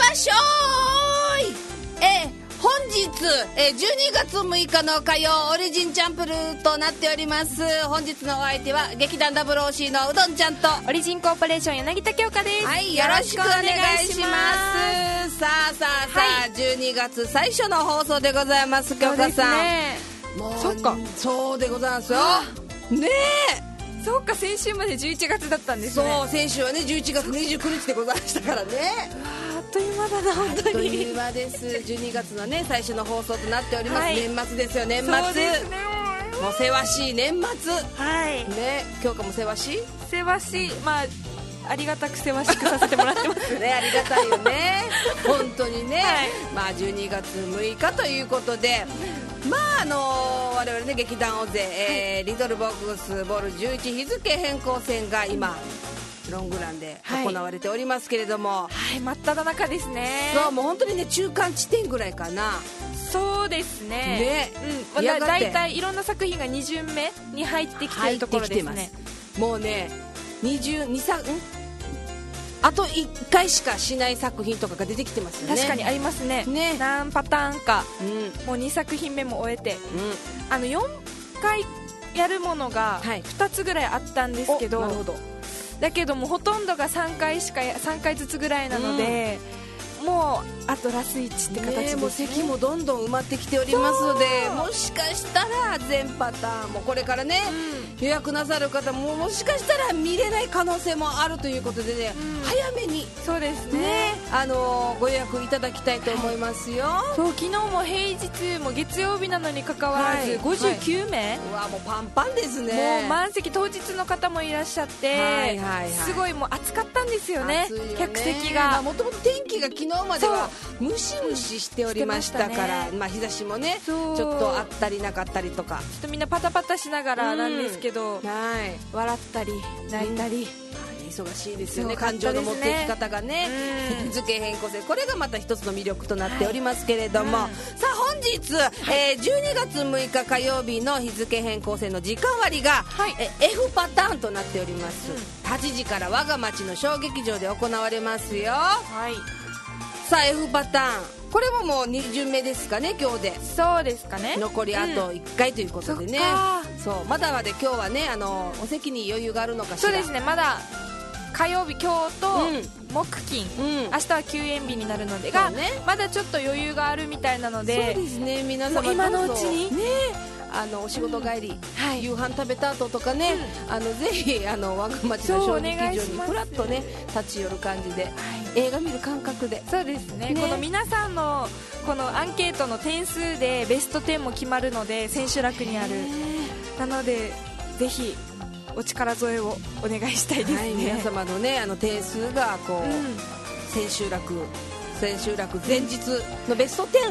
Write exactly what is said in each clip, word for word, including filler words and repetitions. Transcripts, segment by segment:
っしょーい。えー本日、えー、じゅうにがつむいかの火曜オリジンチャンプルーとなっております。本日のお相手は劇団 ダブルオーシー のうどんちゃんとオリジンコーポレーション柳田京香です。 はい、よろしくお願いします。さあさあさあ、はい、じゅうにがつ最初の放送でございます。京香さん、ね、もうそっかそうでございますよねえ。 そうか、先週までじゅういちがつだったんですね。 そう先週はねじゅういちがつにじゅうくにちでございましたからね。 あっという間だな、本当にあっという間です。じゅうにがつのね最初の放送となっております、はい、年末ですよ。年末そうですね、 もうせわしい年末、 はいね。京香もせわしいせわしい、まあありがたくせわしくさせてもらってますね。ありがたいよね本当にね、はい、まあじゅうにがつむいかということで、まああのー、我々ね劇団大勢、えー、リトルボックスボールじゅういち日付変更戦が今ロングランで行われておりますけれども、 はい、真っ只中ですね。 そう、もう本当にね中間地点ぐらいかな。 そうですね、 ね、 うん、だ, だいたいいろんな作品がに巡目に入ってきてるところですね。 もうねにじゅうにさんあといっかいしかしない作品とかが出てきてますよね。 確かにあります ね, ね何パターンか、うん、もうにさく品目も終えて、うん、あのよんかいやるものがふたつぐらいあったんですけど、はい、なるほど。だけどもほとんどがさんかいしかさんかいずつぐらいなので、うん、もうあとラスいちって形ですね。 もう席もどんどん埋まってきておりますので、もしかしたら全パターンもこれからね、うん、予約なさる方ももしかしたら見れない可能性もあるということでね、うん、早めにそうですね、 ね、あのー、ご予約いただきたいと思いますよ、はい、 そう昨日も平日も月曜日なのにかかわらず、はい、ごじゅうきゅうめい、はい、 うわもうパンパンですね。 もう満席、当日の方もいらっしゃって、はいはいはい、すごいもう暑かったんですよ ね, よね客席が。 もともと天気が昨日まではムシムシしておりましたから、うんね、まあ、日差しもねちょっとあったりなかったりとか、 ちょっとみんなパタパタしながらなんですけど、 うん、はい、 笑ったり泣いたり、 うん、忙しいですよね。感情の持っていき方がね、日付変更性、これがまた一つの魅力となっておりますけれども、はい、うん、さあ本日、はい、えー、じゅうにがつむいか火曜日の日付変更性の時間割が、はい、え F パターンとなっております、うん、はちじから我が町の小劇場で行われますよ。はい、さあ F パターン、これももうに巡目ですかね今日で。 そうですかね。 残りあといっかいということでね、うん、そうまだまだ今日はねあのお席に余裕があるのかしら。 そうですね、まだ火曜日今日と木金、うん、明日は休園日になるのでが、ね、まだちょっと余裕があるみたいなので、 そうですね、皆様今のうちにね、あのお仕事帰り、うん、はい、夕飯食べた後とかね、うん、あのぜひあの我が町の小劇場にふらっとね立ち寄る感じで、はい、映画見る感覚で。 そうです ね, ねこの皆さんのこのアンケートの点数でベストじゅうも決まるので、千秋楽にある。なのでぜひお力添えをお願いしたいですね、はい、 皆様のねあの点数がこう、うん、千秋楽千秋楽前日のベストじゅう、はい、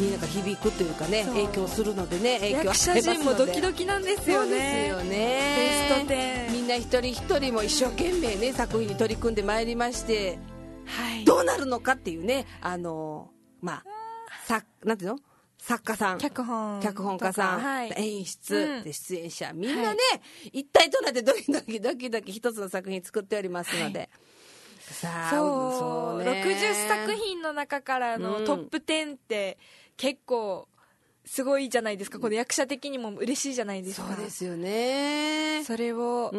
になんか響くというかね影響するのでね、影響役者陣もドキドキなんですよね。 そうですよね、 ベストじゅうみんな一人一人も一生懸命ね作品に取り組んでまいりまして、 はい、 どうなるのかっていうね、あのまあさなんていうの作家さん、 脚本脚本家さん、はい、演出、うん、で出演者みんなね、はい、一体となってドキドキドキドキ一つの作品作っておりますので、はい、さあそうそう、ね、ろくじゅっさく品の中からのトップじゅうって結構すごいじゃないですか。この役者的にも嬉しいじゃないですか。 そうですよね。 それを、うん、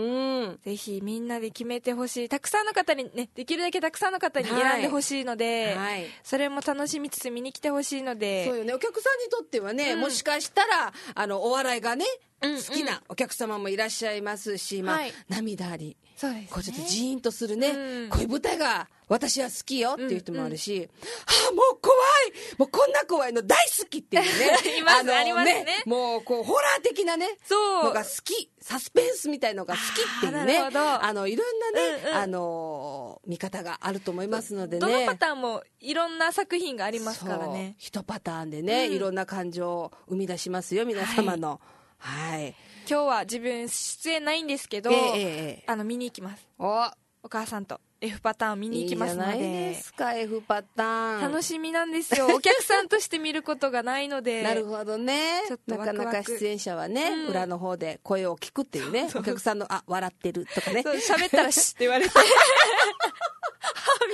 ぜひみんなで決めてほしい。たくさんの方にね、できるだけたくさんの方に選んでほしいので、はい、それも楽しみつつ見に来てほしいので。 そうよね、お客さんにとってはね、うん、もしかしたらあのお笑いがね、うんうん、好きなお客様もいらっしゃいますし、まあ、はい、涙あり、 そうですね、 こうちょっとジーンとするね、うん、こういう舞台が私は好きよっていう人もあるし、うんうん、はあもう怖い、もうこんな怖いの大好きっていうねいます、あのね、ありますね、 もうこうホラー的なねそうのが好き、サスペンスみたいのが好きっていうね、 あ, あのいろんなね、うんうん、あの見方があると思いますのでね、 どのパターンもいろんな作品がありますからね。 一パターンでね、うん、いろんな感情を生み出しますよ皆様の、はい、はい、 今日は自分出演ないんですけど、えーえー、あの見に行きます。 お, お母さんと F パターンを見に行きますので。いいじゃないですか F パターン、楽しみなんですよ。お客さんとして見ることがないのでなるほどね、ちょっとワクワク、なかなか出演者はね、うん、裏の方で声を聞くっていうね、お客さんのあ笑ってるとかね、喋ったらシッって言われて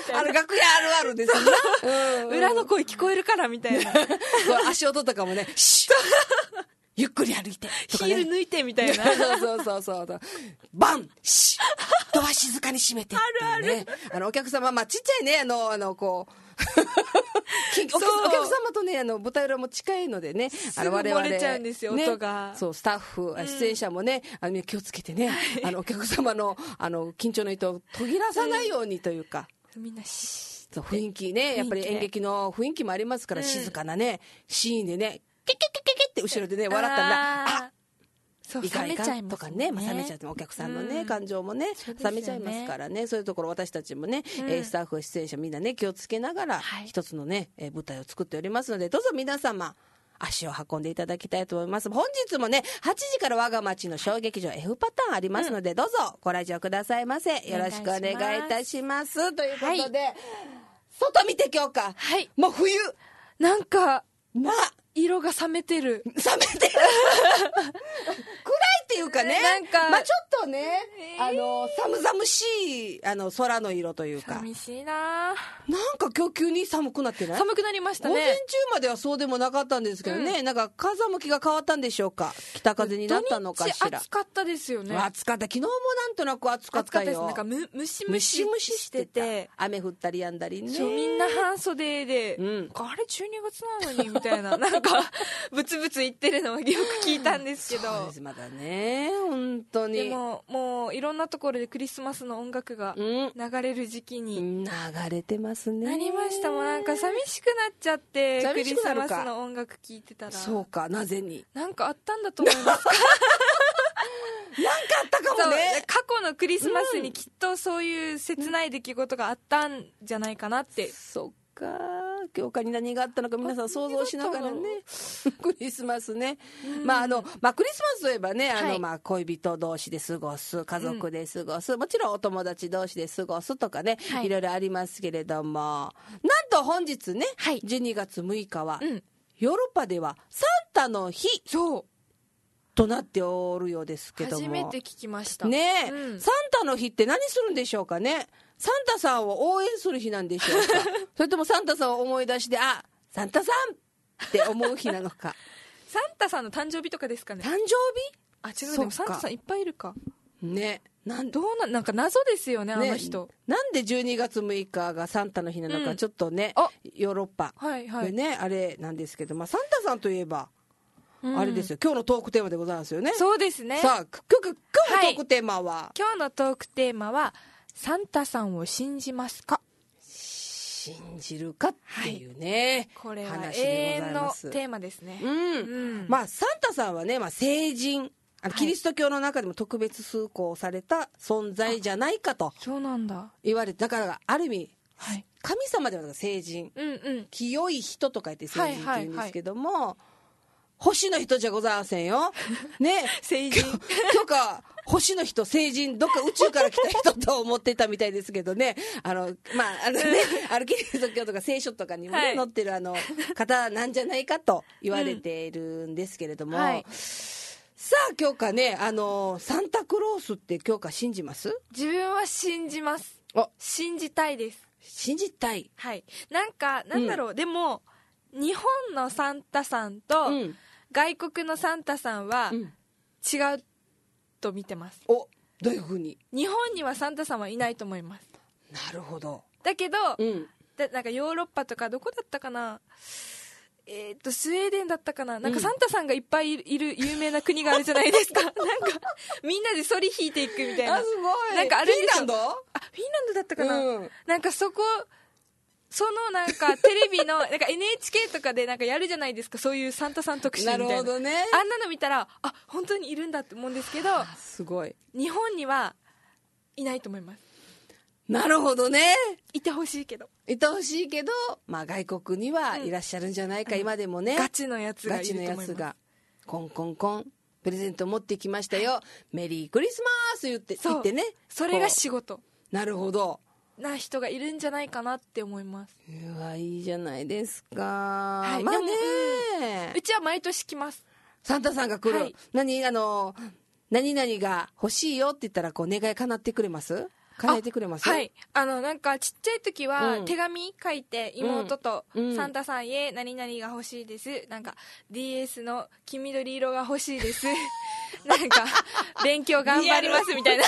たいな。 あの楽屋あるあるですな、 うんうん、裏の声聞こえるからみたいな足音とかもねシュッゆっくり歩いてとか、ね、 ヒール抜いてみたいなそうそうそうそうバンシッドア静かに閉めてって、ね、 あるあるあのお客様、まあ、ちっちゃいねあのあのこうお客様とねあの舞台裏も近いのでねすぐ漏れちゃうんですよ、ね、音がそうスタッフ出演者もね、うん、あの気をつけてね、はい、あのお客様のあの緊張の糸を途切らさないようにというか、 うん、みんなシー雰囲気ねやっぱり演劇の雰囲気もありますから、うん、静かなねシーンでねキャキャキャキャキャって後ろでね笑ったらあそういかんいかんとかね、まあ、冷めちゃってお客さんのね、うん、感情もね冷めちゃいますからね、そういうところ私たちもね、うんえー、スタッフ出演者みんなね気をつけながら、はい、一つのね、えー、舞台を作っておりますのでどうぞ皆様足を運んでいただきたいと思います。本日もねはちじから我が町の小劇場 F パターンありますので、うん、どうぞご来場くださいませ。よろしくお願いいたしますということで、はい、外見て今日か、はい、もう冬なんかな色が冷めてる冷めてる暗いっていうかねなんか、 まあ、ちょっとね、えー、あの寒々しいあの空の色というか寂しいな。 なんか今日急に寒くなってない？ 寒くなりましたね。 午前中まではそうでもなかったんですけどね、うん、なんか風向きが変わったんでしょうか。北風になったのかしら。 暑かったですよね。 暑かった。昨日もなんとなく暑かったよ。暑かったです。 なんかむムシムシしてて雨降ったりやんだりね。 そうみんな半袖で、うん、あれじゅうにがつなのにみたいななんかブツブツ言ってるのをよく聞いたんですけどそうですまだね本当に。 でももういろんなところでクリスマスの音楽が流れる時期に、 うん、流れてますね。 なりました。もうなんか寂しくなっちゃってクリスマスの音楽聴いてたら。 そうかなぜになんかあったんだと思いますなんかあったかもね。 過去のクリスマスにきっとそういう切ない出来事があったんじゃないかなって、 うん、そっか教科に何があったのか皆さん想像しながらねクリスマスね、うんまああのまあ、クリスマスといえばねあの、はいまあ、恋人同士で過ごす家族で過ごす、うん、もちろんお友達同士で過ごすとかね、はい、いろいろありますけれどもなんと本日ね、はい、じゅうにがつむいかは、うん、ヨーロッパではサンタの日そうとなっておるようですけども初めて聞きましたね、うん、サンタの日って何するんでしょうかね。サンタさんを応援する日なんでしょうかそれともサンタさんを思い出してあサンタさんって思う日なのかサンタさんの誕生日とかですかね。 誕生日あ違うでもサンタさんいっぱいいるかねなんどうななんか謎ですよねあの人、 ね、なんでじゅうにがつむいかがサンタの日なのか、うん、ちょっとねヨーロッパでね、はいはい、あれなんですけど、まあ、サンタさんといえばうん、あれですよ今日のトークテーマでございますよね。 そうですね。 さあ今日、今日のトークテーマは、はい、 今日のトークテーマはサンタさんを信じますか。 信じるかっていうね、 はい、これは永遠のテーマですね。 うん、うん、まあサンタさんはね、まあ、聖人あのキリスト教の中でも特別崇高された存在じゃないかとそうなんだ言われてだからある意味、はい、神様ではなく聖人、うんうん、清い人と書いて聖人っていうんですけども、はいはいはい星の人じゃございませんよ。ね。 聖人。 今日か、星の人、聖人、どっか宇宙から来た人と思ってたみたいですけどね。あの、まあ、あのね、あのキリスト教とか聖書とかにも、ねはい、載ってるあの、方なんじゃないかと言われているんですけれども。うんはい、さあ、今日かね、あの、サンタクロースって今日か信じます？ 自分は信じます。お信じたいです。 信じたい。 はい。なんか、なんだろう、うん、でも、日本のサンタさんと、うん外国のサンタさんは違うと見てます、 うん、おどういうふうに。 日本にはサンタさんはいないと思います。 なるほど。 だけど、うん、だなんかヨーロッパとかどこだったかなえー、っとスウェーデンだったかななんかサンタさんがいっぱいいる有名な国があるじゃないですかなんかみんなで反り引いていくみたいな。 あすごい。 なんかあるんですよ。 フィンランドあフィンランドだったかな、うん、なんかそこそのなんかテレビのなんか エヌエイチケー とかでなんかやるじゃないですかそういうサンタさん特集みたいな。 なるほどね。 あんなの見たらあ本当にいるんだって思うんですけどすごい日本にはいないと思います。 なるほどね。 いてほしいけどいてほしいけど、まあ、外国にはいらっしゃるんじゃないか、うん、今でもねガチのやつがいると思います。ガチのやつがコンコンコンプレゼント持ってきましたよ、はい、メリークリスマス言って言ってね。 それが仕事。 なるほどな人がいるんじゃないかなって思います。 うわいいじゃないですか、 はい、 まあね、 うん、うちは毎年来ます。 サンタさんが来る、はい、何あの何々が欲しいよって言ったらこう願い叶ってくれます？ 変えてくれます？ はい、あのなんかちっちゃい時は手紙書いて妹と、うん、サンタさんへ何々が欲しいです、なんか ディーエス の黄緑色が欲しいですなんか勉強頑張りますみたいな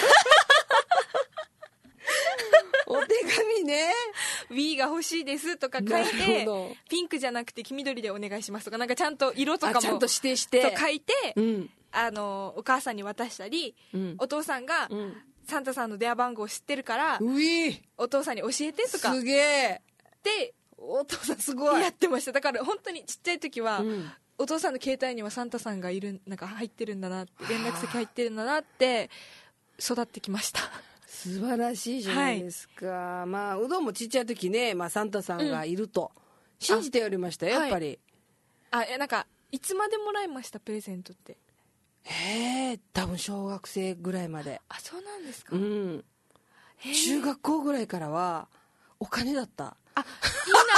お手紙ね Wii が欲しいですとか書いて、ピンクじゃなくて黄緑でお願いしますとか、なんかちゃんと色とかもちゃんと指定して書いて、 うん、 あのお母さんに渡したり、うん、お父さんが、うん、サンタさんの電話番号知ってるからお父さんに教えてとかすげえでお父さんすごいやってました。だから本当にちっちゃい時は、うん、お父さんの携帯にはサンタさんがいる、なんか入ってるんだなって、連絡先入ってるんだなって育ってきました。 素晴らしいじゃないですか、はい、まあうどんもちっちゃい時ね、まあ、サンタさんがいると信じておりましたよ、うん、やっぱり、 はい、あ、なんかいつまでもらいましたプレゼントって？ へえ、多分小学生ぐらいまで。 あ、そうなんですか。 うん、中学校ぐらいからはお金だった。 あ、いいな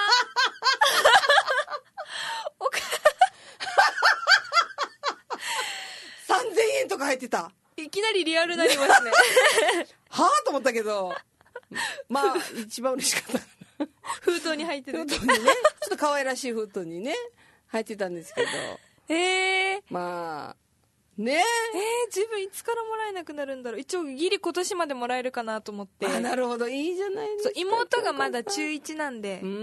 お金さんぜんえんとか入ってた。 いきなりリアルになりますねはあと思ったけど、まあ一番嬉しかった封筒に入ってる封筒にね、ちょっと可愛らしい封筒にね入ってたんですけど、 えー、 まあねえ、 えー、自分いつからもらえなくなるんだろう。一応ギリ今年までもらえるかなと思って。 あ、なるほど、いいじゃないですか。 妹がまだ中いちなんで、 うん、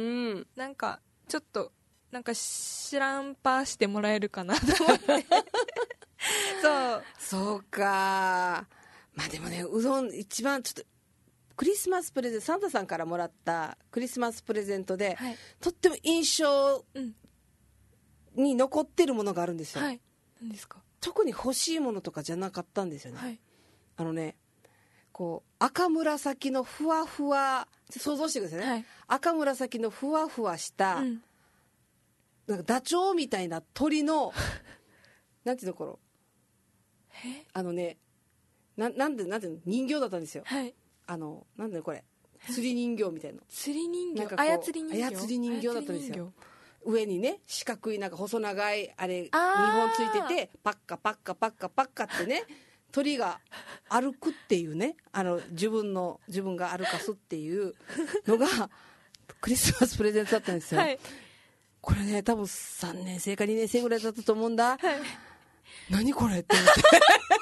なんかちょっとなんか知らんぱしてもらえるかなと思ってそうそうか。まあでもね、うどん一番ちょっとクリスマスプレゼント、サンタさんからもらったクリスマスプレゼントで、はい、とっても印象に残ってるものがあるんですよ。 はい、何ですか？ 特に欲しいものとかじゃなかったんですよね、 はい、 あのね、こう赤紫のふわふわ、想像してくださいね、はい、赤紫のふわふわした、うん、なんかダチョウみたいな鳥のなんていうのころ、あのね、な, なんでなんていうの人形だったんですよ、 はい、 あのなんでこれ釣り人形みたいな、 釣り人形、 操り人形、 操り人形だったんですよ。上にね四角いなんか細長いあれにほんついてて、パッカパッカパッカパッカってね鳥が歩くっていうね、あの自分の自分が歩かすっていうのがクリスマスプレゼントだったんですよ、はい、これね多分さんねん生かにねん生ぐらいだったと思うんだ、はい、何これって思って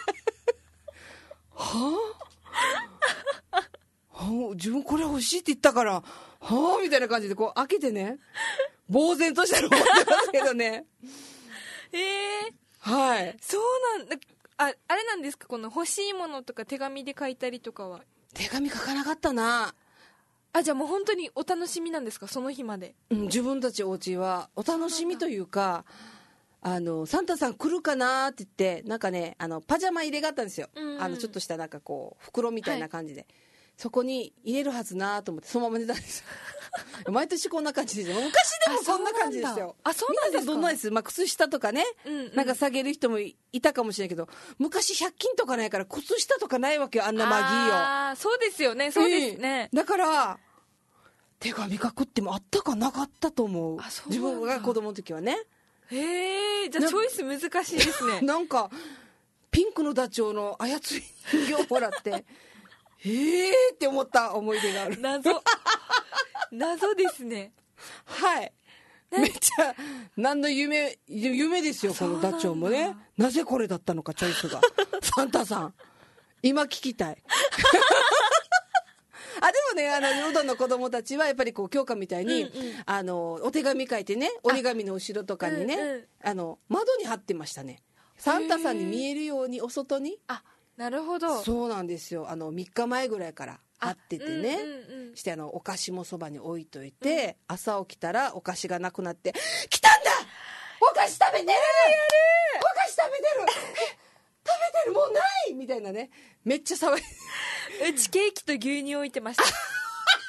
はあはあ、自分これ欲しいって言ったからはあみたいな感じでこう開けてね呆然としたの思ってますけどねえー、 はい、 そうなんだ。あ、あれなんですか、この欲しいものとか手紙で書いたりとかは？ 手紙書かなかったなあ、じゃあもう本当にお楽しみなんですか、その日まで、 うん、自分たちお家はお楽しみというか、あのサンタさん来るかなって言ってなんかね、あのパジャマ入れがあったんですよ、うんうん、あのちょっとしたなんかこう袋みたいな感じで、はい、そこに入れるはずなと思ってそのまま寝たんですよ毎年こんな感じですよ。昔でもこんな感じですよ。 あ、そうなんですか。 皆さんどんなです、まあ、靴下とかね、うんうん、なんか下げる人もいたかもしれないけど、昔ひゃく均とかないから靴下とかないわけよ、あんなマギーよ。 ああ、そうですよね、そうですね、 うん、だから手紙書くってもあったかなかったと思う。あ、そうなんだ。自分が子供の時はね。 へえ、じゃあチョイス難しいですねなんかピンクのダチョウの操り人形をもらってへえって思った思い出がある。 謎謎ですね。 はい、めっちゃ何の夢夢ですよこのダチョウもね。なぜこれだったのかチョイスがサンタさん今聞きたいあ、でもね、あのうどんの子供たちはやっぱりこう教科みたいに、うんうん、あのお手紙書いてね、折り紙の後ろとかにね、あ、うんうん、あの窓に貼ってましたね。サンタさんに見えるようにお外に。 あ、なるほど。 そうなんですよ。あのみっかまえぐらいから貼っててね、うんうんうん、してあのお菓子もそばに置いといて、うん、朝起きたらお菓子がなくなって来たんだお菓子食べてる、やるお菓子食べてる食べてるもうないみたいなね、めっちゃ騒いうちケーキと牛乳置いてました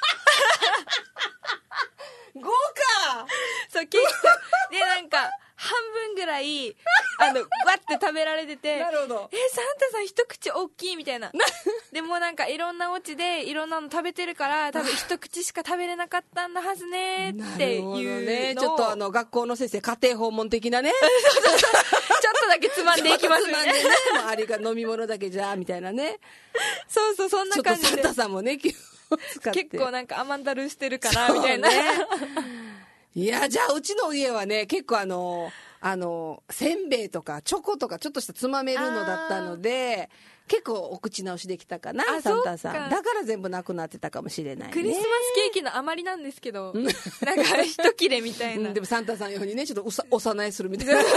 豪華そう、ケーキとでなんかハ分ぐらいあのわって食べられててなるほど。 えサンタさん一口大きいみたいなでもなんかいろんなお家でいろんなの食べてるから多分一口しか食べれなかったんだはずねっていうのを、 ね、ちょっとあの学校の先生家庭訪問的なねちょっとだけつまんでいきますみたいな、ね、 周りが飲み物だけじゃみたいなねそうそうそんな感じでちょっとサンタさんもね気を使って結構なんか甘だるしてるからみたいな、ね、 いやじゃあうちの家はね結構あのあのせんべいとかチョコとかちょっとしたつまめるのだったので結構お口直しできたかなサンタさんだから全部なくなってたかもしれないね。 クリスマスケーキの余りなんですけどなんか一切れみたいな、 うん、でもサンタさん用にねちょっとおさおさないするみたいな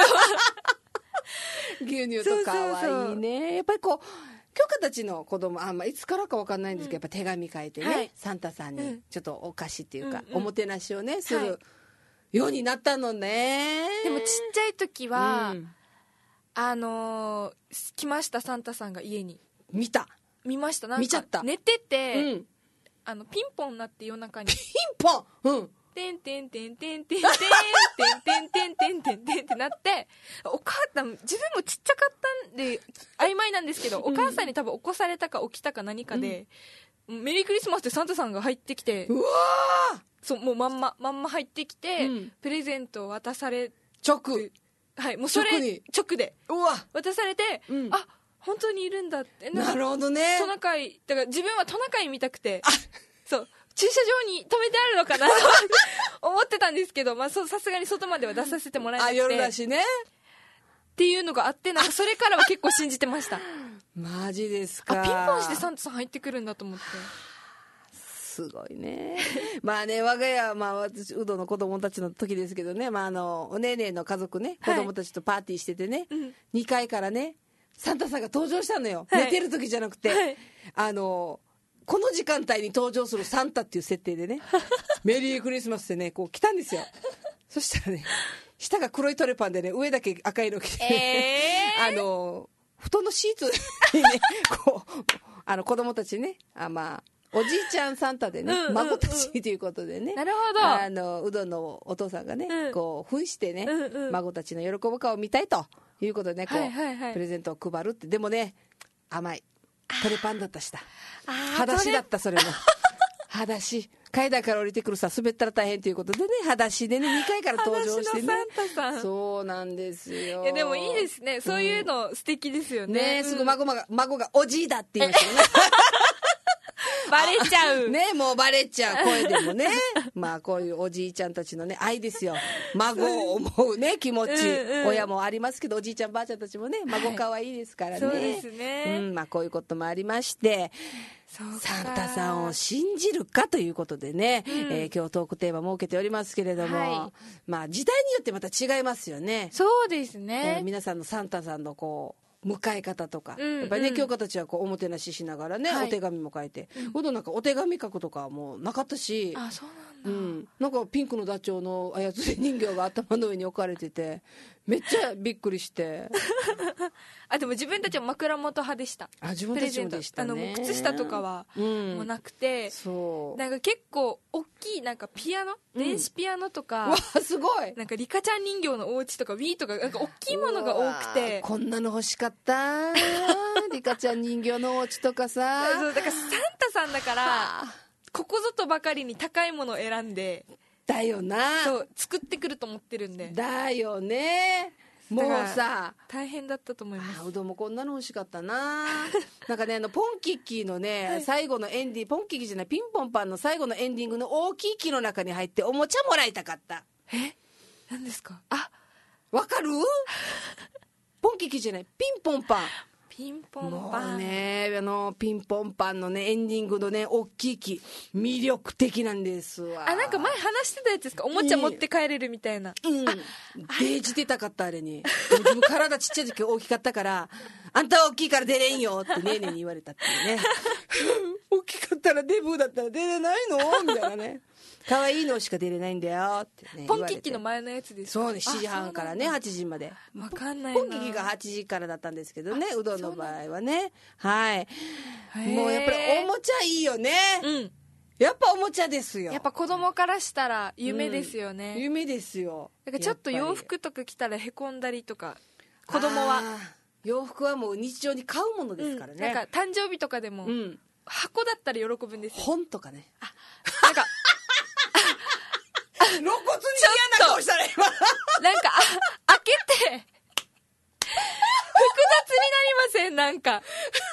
牛乳とかわいいね。やっぱりこう京香たちの子供あんまいつからか分かんないんですけど、うん、やっぱ手紙書いてね、はい、サンタさんにちょっとお菓子っていうか、うん、おもてなしをねする、はい、ようになったのね。 でもちっちゃい時は、うん、あのー、来ましたサンタさんが家に見た見ましたなんか見ちゃった寝てて、 うん、 あのピンポンなって夜中にピンポンうんてんてんてんてんてんてんてんてんてんてんてんてんってなってお母さん自分もちっちゃかったんで曖昧なんですけどお母さんに多分起こされたか起きたか何かで、うん、メリークリスマスってサンタさんが入ってきてうわそうもうまんままんま入ってきて、うん、プレゼントを渡され直はいもうそれ直でうわ渡されて、うん、あ本当にいるんだってなるほどねトナカイだから自分はトナカイ見たくてそう駐車場に止めてあるのかなと思ってたんですけど、まあ、さすがに外までは出させてもらえなくてあ夜だしねっていうのがあってなんかそれからは結構信じてましたマジですか。 あピンポンしてサンタさん入ってくるんだと思ってすごいねまあね我が家はまあ私うどの子供たちの時ですけどね、まあ、あのおねえねえの家族ね子供たちとパーティーしててね、はい、にかいからねサンタさんが登場したのよ、はい、寝てる時じゃなくて、はい、あのこの時間帯に登場するサンタっていう設定でねメリークリスマスってねこう来たんですよそしたらね下が黒いトレパンでね上だけ赤いの着て、ねえー、あの布団のシーツにねこうあの子供たちねあまあおじいちゃんサンタでね、うんうんうん、孫たちということでねなるほどあのうどんのお父さんがね、うん、こう扮してね、うんうん、孫たちの喜ぶ顔を見たいということでねこう、はいはいはい、プレゼントを配るってでもね甘いトレパンだったした裸足だったそれも裸足階段から降りてくるさ滑ったら大変ということでね裸足でねにかいから登場してねサンタさんそうなんですよ。 いやでもいいですねそういうの素敵ですよね、 うん、ね、うん、すぐ孫が孫がおじいだって言うんですよねバレちゃうねもうバレちゃう声でもねまあこういうおじいちゃんたちのね愛ですよ孫を思うね気持ち、うんうん、親もありますけどおじいちゃんばあちゃんたちもね孫可愛いですからね、はい、 そうですね、 うんまあ、こういうこともありましてサンタさんを信じるかということでね、うんえー、今日トークテーマ設けておりますけれども、はい、まあ時代によってまた違いますよね。 そうですね、 えー、皆さんのサンタさんのこう迎え方とか、うんうん、やっぱりね京香たちはこうおもてなししながらね、はい、お手紙も書いて、うん、ほどなんかお手紙書くとかはもうなかったしあそうなんだ、 うん、なんかピンクのダチョウの操り人形が頭の上に置かれててめっちゃびっくりしてあでも自分たちは枕元派でした。 あ自分たちもでしたね。 あの靴下とかはもうなくて、うん、そうなんか結構大きいなんかピアノ、うん、電子ピアノとかわすごいなんかリカちゃん人形のお家とか Wii とかなんか大きいものが多くてこんなの欲しかったリカちゃん人形のお家とかさそうだからサンタさんだからここぞとばかりに高いものを選んでだよなそう作ってくると思ってるんでだよねもうさ大変だったと思います。 うどんもこんなの欲しかったななんかねあのポンキッキーのね、はい、最後のエンディングポンキッキーじゃないピンポンパンの最後のエンディングの大きい木の中に入っておもちゃもらいたかった。 え何ですか。あわかるポンキッキーじゃないピンポンパンピンポンパンもうねあのピンポンパンのねエンディングのね大きい木魅力的なんですわ。 あなんか前話してたやつですか。おもちゃ持って帰れるみたいな、 うんデージ出たかったあれに自分体ちっちゃい時大きかったからあんたは大きいから出れんよってねえねえに言われたっていうね大きかったらデブーだったら出れないのみたいなね可愛いのしか出れないんだよって、ね、 ポンキッキの前のやつです。 そうねしちじはんからねはちじまでわかんないな。 ポンキッキがはちじからだったんですけどねうどんの場合はねはいもうやっぱりおもちゃいいよね、 うんやっぱおもちゃですよ。 やっぱ子供からしたら夢ですよね、 うん、夢ですよ。 だからちょっと洋服とか着たらへこんだりとか、子供は洋服はもう日常に買うものですからね、 うん、なんか誕生日とかでも、うん、箱だったら喜ぶんですよ。 本とかね、 あ、なんか露骨に嫌な顔したら今なんか開けて複雑になりません？なんかあ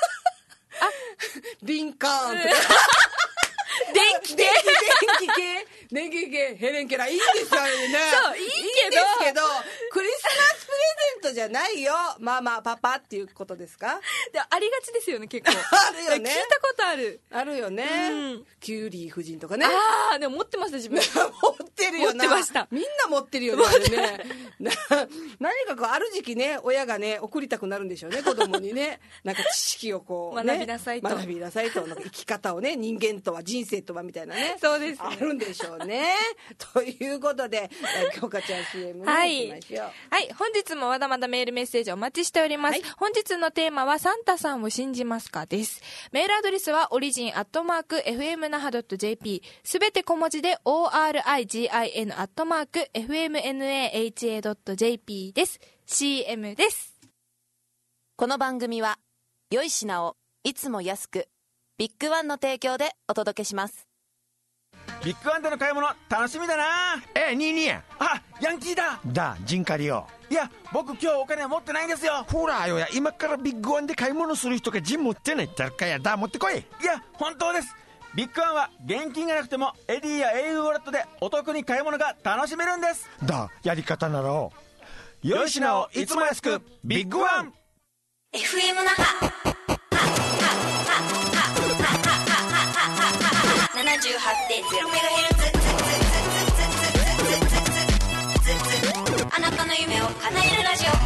リンカーンとか電気系電気系電気系ヘレンケラいいんですよね。 そう、いいけどいいですけどクリスマスプレゼントじゃないよ、ママパパっていうことですか？ でありがちですよね、結構あるよね、 聞いたことあるあるよね、うん、キュウリ夫人とかね。 ああ、でも持ってました自分持ってるよな、 持ってました。 みんな持ってるよね、あれね何かこうある時期ね、親がね送りたくなるんでしょうね、子供にねなんか知識をこう、ね、 学びなさいと学びなさいと、なんか生き方をね、人間とは人生とはみたいなねそうですね、 あるんでしょうねということで京香ちゃん シーエム に行きましょう。 はい、はい、本日もまだまだメールメッセージお待ちしております、はい、本日のテーマはサンタさんを信じますかです。メールアドレスはオリジンアットマーク エフエム那覇ドットジェーピー、 すべて小文字で オーアールアイジーアイエヌ アットマーク エフエムナハ ドットジェーピー です。 シーエム です。 この番組は良い品をいつも安く、ビッグワンの提供でお届けします。 ビッグワンでの買い物楽しみだな。 え、ニーニーや。 あ、ヤンキーだ。 だ、ジンカリよ。 いや、僕今日お金持ってないんですよ。 ほらよや、今からビッグワンで買い物する人がジン持ってないってあるかや。だ、持ってこい。 いや、本当です。ビッグワンは現金がなくてもエディや エーユー ウォレットでお得に買い物が楽しめるんです。 だ、やり方ならを良い品をいつも安く、ビッグワン。 エフエム 那覇 ななじゅうはちてんゼロメガヘルツ、あなたの夢を叶えるラジオ、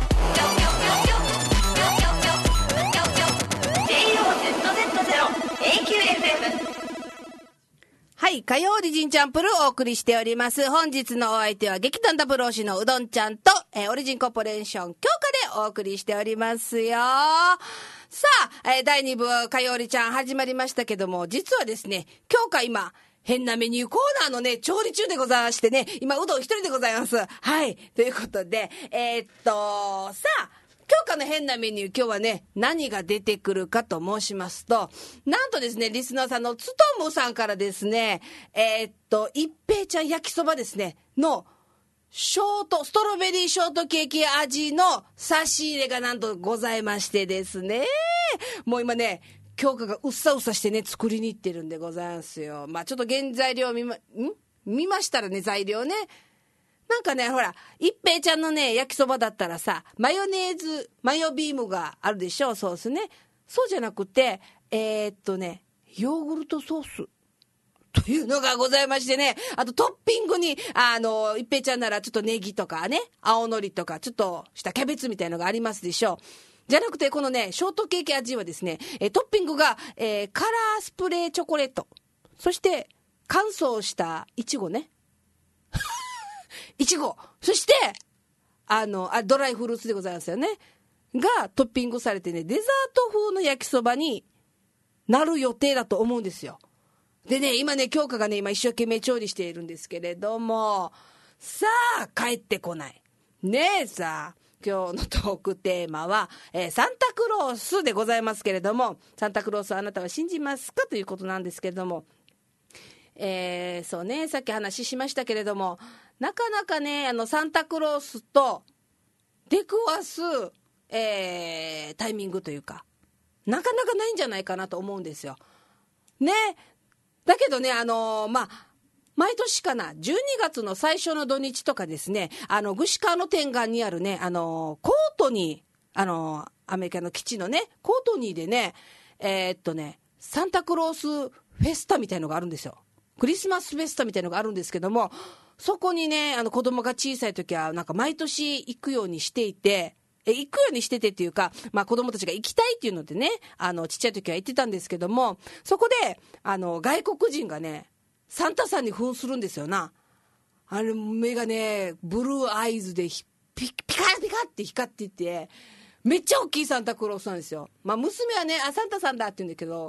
ジェイオーゼットゼットゼロ エーキューエフエム。 はい、火曜リジンチャンプルお送りしております。本日のお相手は劇団ダブルオシのうどんちゃんと、えー、オリジンコーポレーション強化でお送りしておりますよ。さあ、えー、だいに部火曜リちゃん始まりましたけども、実はですね、強化今変なメニューコーナーのね、調理中でございましてね、今うどん一人でございます。はい、ということで、えー、っとさあ強化の変なメニュー、今日はね、何が出てくるかと申しますと、なんとですね、リスナーさんのつとむさんからですね、えー、っと一平ちゃん焼きそばですねのショートストロベリーショートケーキ味の差し入れがなんとございましてですね、もう今ね強化がうっさうさしてね作りに行ってるんでございますよ。まあちょっと原材料見まん見ましたらね、材料ね、なんかね、ほら一平ちゃんのね焼きそばだったらさ、マヨネーズマヨビームがあるでしょ、ソースね。そうじゃなくてえー、っとねヨーグルトソースというのがございましてね、あとトッピングにあの一平ちゃんならちょっとネギとかね、青のりとかちょっとしたキャベツみたいのがありますでしょ。じゃなくてこのねショートケーキ味はですね、えトッピングが、えー、カラースプレーチョコレート、そして乾燥したいちごねいちご、そしてあのあドライフルーツでございますよねがトッピングされてね、デザート風の焼きそばになる予定だと思うんですよ。でね、今ね京香がね今一生懸命調理しているんですけれども、さあ帰ってこないねえ。さあ今日のトークテーマは、えー、サンタクロースでございますけれども、サンタクロースあなたは信じますかということなんですけれども、えー、そうね、さっき話しましたけれども、なかなかねあのサンタクロースと出くわす、えー、タイミングというかなかなかないんじゃないかなと思うんですよね。だけどね、あのー、まあ毎年かなじゅうにがつの最初の土日とかですね、あの串川の天岸にあるね、あのー、コートニー、あのー、アメリカの基地のねコートニーでね、えー、っとねサンタクロースフェスタみたいのがあるんですよ。クリスマスフェスタみたいのがあるんですけども、そこにねあの子供が小さい時はなんか毎年行くようにしていて、え行くようにしててっていうか、まあ子供たちが行きたいっていうのでね、あのちっちゃい時は行ってたんですけども、そこであの外国人がねサンタさんに扮するんですよな。あれ目がねブルーアイズでピピカピカって光っていて、めっちゃ大きいサンタクロースなんですよ。まあ娘はねあサンタさんだって言うんだけど、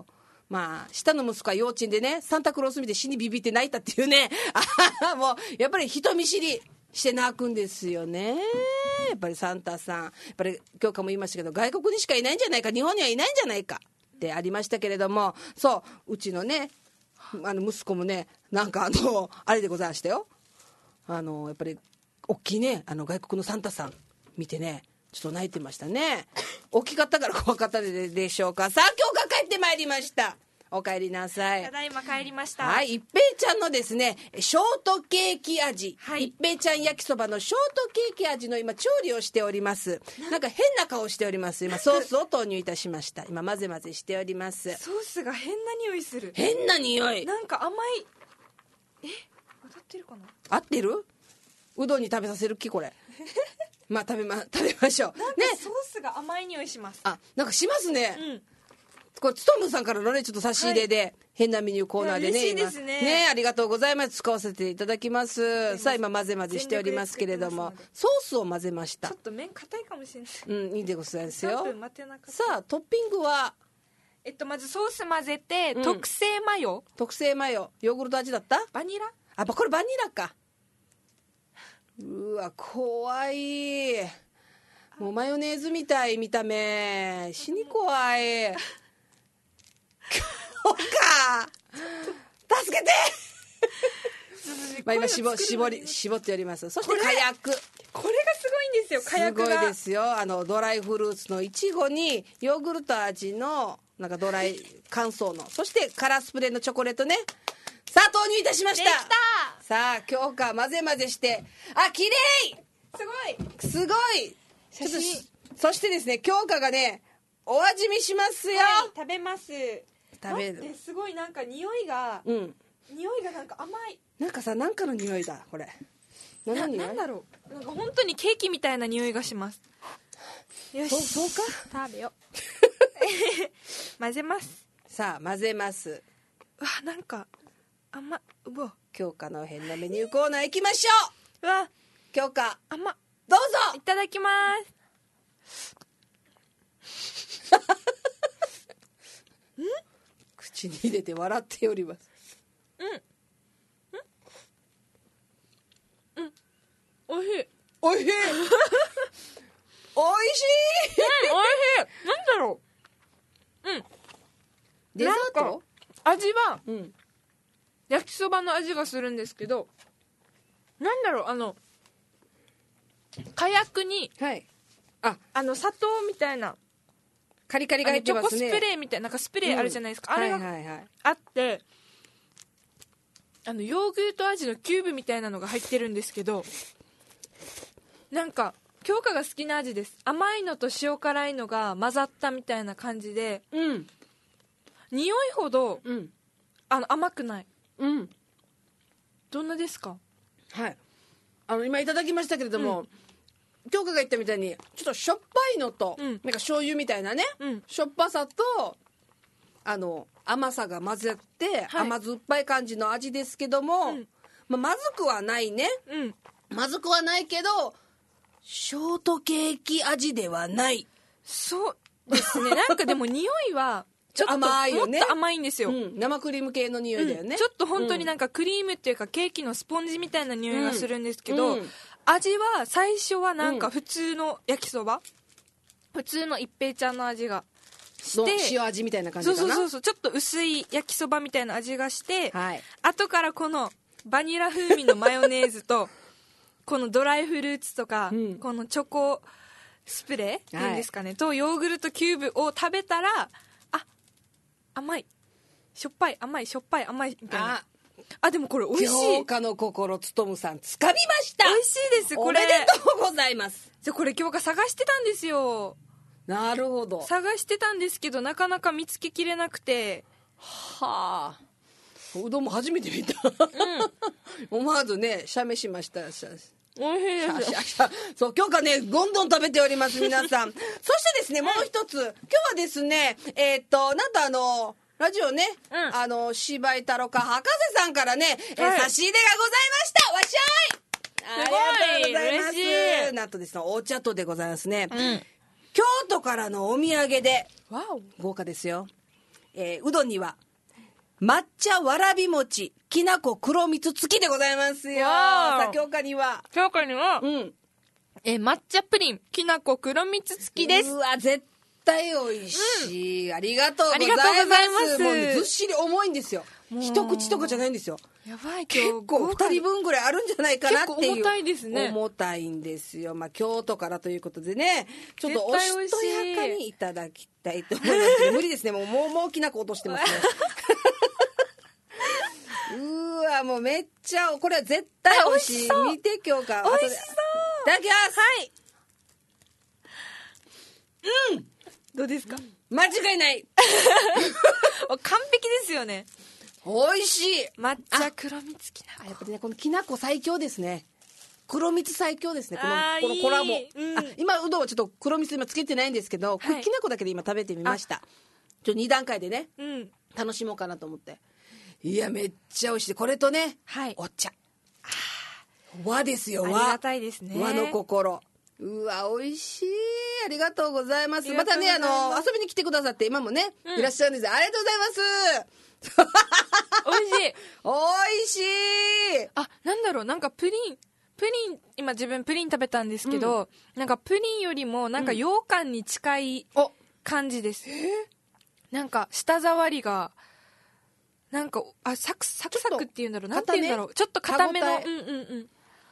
まあ下の息子は幼稚園でねサンタクロース見て死にビビって泣いたっていうねもうやっぱり人見知りして泣くんですよね。やっぱりサンタさんやっぱり今日かも言いましたけど外国にしかいないんじゃないか日本にはいないんじゃないかってありましたけれども、そううちのねあの息子もねなんかあのあれでございましたよ。あのやっぱり大きいねあの外国のサンタさん見てねちょっと泣いてましたね。大きかったから怖かったででしょうか。さあ今日が帰ってまいりました。お帰りなさい。 ただいま帰りました。 はい、一平ちゃんのですねショートケーキ味、はい、一平ちゃん焼きそばのショートケーキ味の今調理をしております。なんか変な顔しております。今ソースを投入いたしました。今混ぜ混ぜしております。 ソースが変な匂いする。 変な匂いなんか甘い。え当たってるかな。 合ってる。うどんに食べさせる気これまあ食べま食べましょうなんかソースが甘い匂いします、 ね、あなんかしますね、 うんこれツトムさんからのねちょっと差し入れで、はい、変なメニューコーナーでね嬉しいですねねありがとうございます。使わせていただきます。さあ今混ぜ混ぜしておりますけれどもソースを混ぜました。 ちょっと麺硬いかもしれない。 うんいいでございますよ。 さんぷん待てなかった。 さあトッピングはえっとまずソース混ぜて、うん、特製マヨ特製マヨヨーグルト味だった。 バニラあこれバニラか。うわ怖いもうマヨネーズみたい見た目死に怖いそうか助けてまあ今絞絞り絞っております。そして火薬これがすごいんですよ。火薬がすごいですよ。あのドライフルーツのいちごにヨーグルト味のなんかドライ乾燥のそしてカラースプレーのチョコレートね。さあ投入いたしました。 できた。 さあ今日か混ぜ混ぜしてあ綺麗すごいすごい写真そしてですね京香がねお味見しますよ、 はい、食べます。 食べる。 すごいなんか匂いが、うん、匂いがなんか甘い。 なんかさなんかの匂いだこれ。何の匂い？ なんだろう。なんか本当にケーキみたいな匂いがします。よし。 そうそうか。食べよう。混ぜます。 さあ混ぜます。 うわなんか甘うわ。 京香の変なメニューコーナー行きましょう。 うわ京香甘どうぞ。 いただきますん口に入れて笑っております。 うんうんおいしいおいしいおいしいうんおいしいなんだろう。うんデザート味は、 うん、 焼きそばの味がするんですけどなんだろうあの火薬に、 はい、 ああの砂糖みたいなカリカリが入ってますね。 チョコスプレーみたいな、なんかスプレーあるじゃないですか、うん、あれがあって、はいはいはい、あのヨーグルト味のキューブみたいなのが入ってるんですけどなんか京香が好きな味です。甘いのと塩辛いのが混ざったみたいな感じで、うん、匂いほど、うん、あの甘くない、うん、どんなですか。 はいあの今いただきましたけれども、うん京香が言ったみたいにちょっとしょっぱいのと、うん、なんか醤油みたいなね、うん、しょっぱさとあの甘さが混ぜて、はい、甘酸っぱい感じの味ですけども、うんまあ、まずくはないね、うん、まずくはないけどショートケーキ味ではない。 そうですねなんかでも匂いはちょっと甘いよね。 もっと甘いんですよ、 うん、生クリーム系の匂いだよね、 うん、ちょっと本当になんかクリームっていうかケーキのスポンジみたいな匂いがするんですけど、うんうん味は最初はなんか普通の焼きそば、うん、普通の一平ちゃんの味がして塩味みたいな感じかな。 そうそうそうちょっと薄い焼きそばみたいな味がして、はい、後からこのバニラ風味のマヨネーズとこのドライフルーツとか、うん、このチョコスプレーっていうんですかね、はい、とヨーグルトキューブを食べたらあ甘いしょっぱい甘いしょっぱい甘いみたいな。あでもこれ美味しい。 京香の心つとむさんつかみました。 美味しいですこれ。 おめでとうございます。 じゃこれ京香探してたんですよ。 なるほど探してたんですけどなかなか見つけきれなくてはあうどんも初めて見た、うん、思わずねしゃめしました。 美味しいですそう京香ねどんどん食べております皆さんそしてですねもう一つ今日はですねえー、っとなんとあのラジオね、うん、あの芝居太郎か博士さんからね、はい、え差し入れがございましたわっしゃいありがとうございます。嬉しい。なんとですねお茶とでございますね、うん、京都からのお土産でわお豪華ですよえー、うどんには抹茶わらび餅きなこ黒蜜付きでございますよ。さあ京香には京香には、 うん、 えー、抹茶プリンきなこ黒蜜付きです。 うわ絶対美味しい、うん、ありがとうございます。ありがとうございます。もう、ね、ずっしり重いんですよ。一口とかじゃないんですよ。 やばい、 結構ふたりぶんぐらいあるんじゃないかなっていう。 結構重たいですね。 重たいんですよ。まあ京都からということでね、ちょっとおしとやかにいただきたいと思います無理ですね。もうもうもうきなこ落としてますねうわもうめっちゃこれは絶対美味しい。見て今日か美味しそう。いただきます。はい。うんどうですか。 間違いない完璧ですよね。 美味しい。 抹茶黒蜜きなこ。 やっぱりねこのきなこ最強ですね。黒蜜最強ですね。このこのコラボ。いい、うん、あ今うどんはちょっと黒蜜今つけてないんですけど、はい、きなこだけで今食べてみました。ちょに段階でね、うん、楽しもうかなと思って。いやめっちゃ美味しい。これとね、はい、お茶。和ですよ。和。 ありがたいですね。 和の心。うわ美味しい。ありがとうございます。またねあの遊びに来てくださって今もね、うん、いらっしゃるんです。ありがとうございます美味しい美味しい。 あなんだろうなんかプリンプリン今自分プリン食べたんですけど、うん、なんかプリンよりもなんか羊羹に近い感じです、うん、なんか舌触りがなんかあサクサクサクっていうんだろうなんていうんだろうちょっと固めのうんうんうん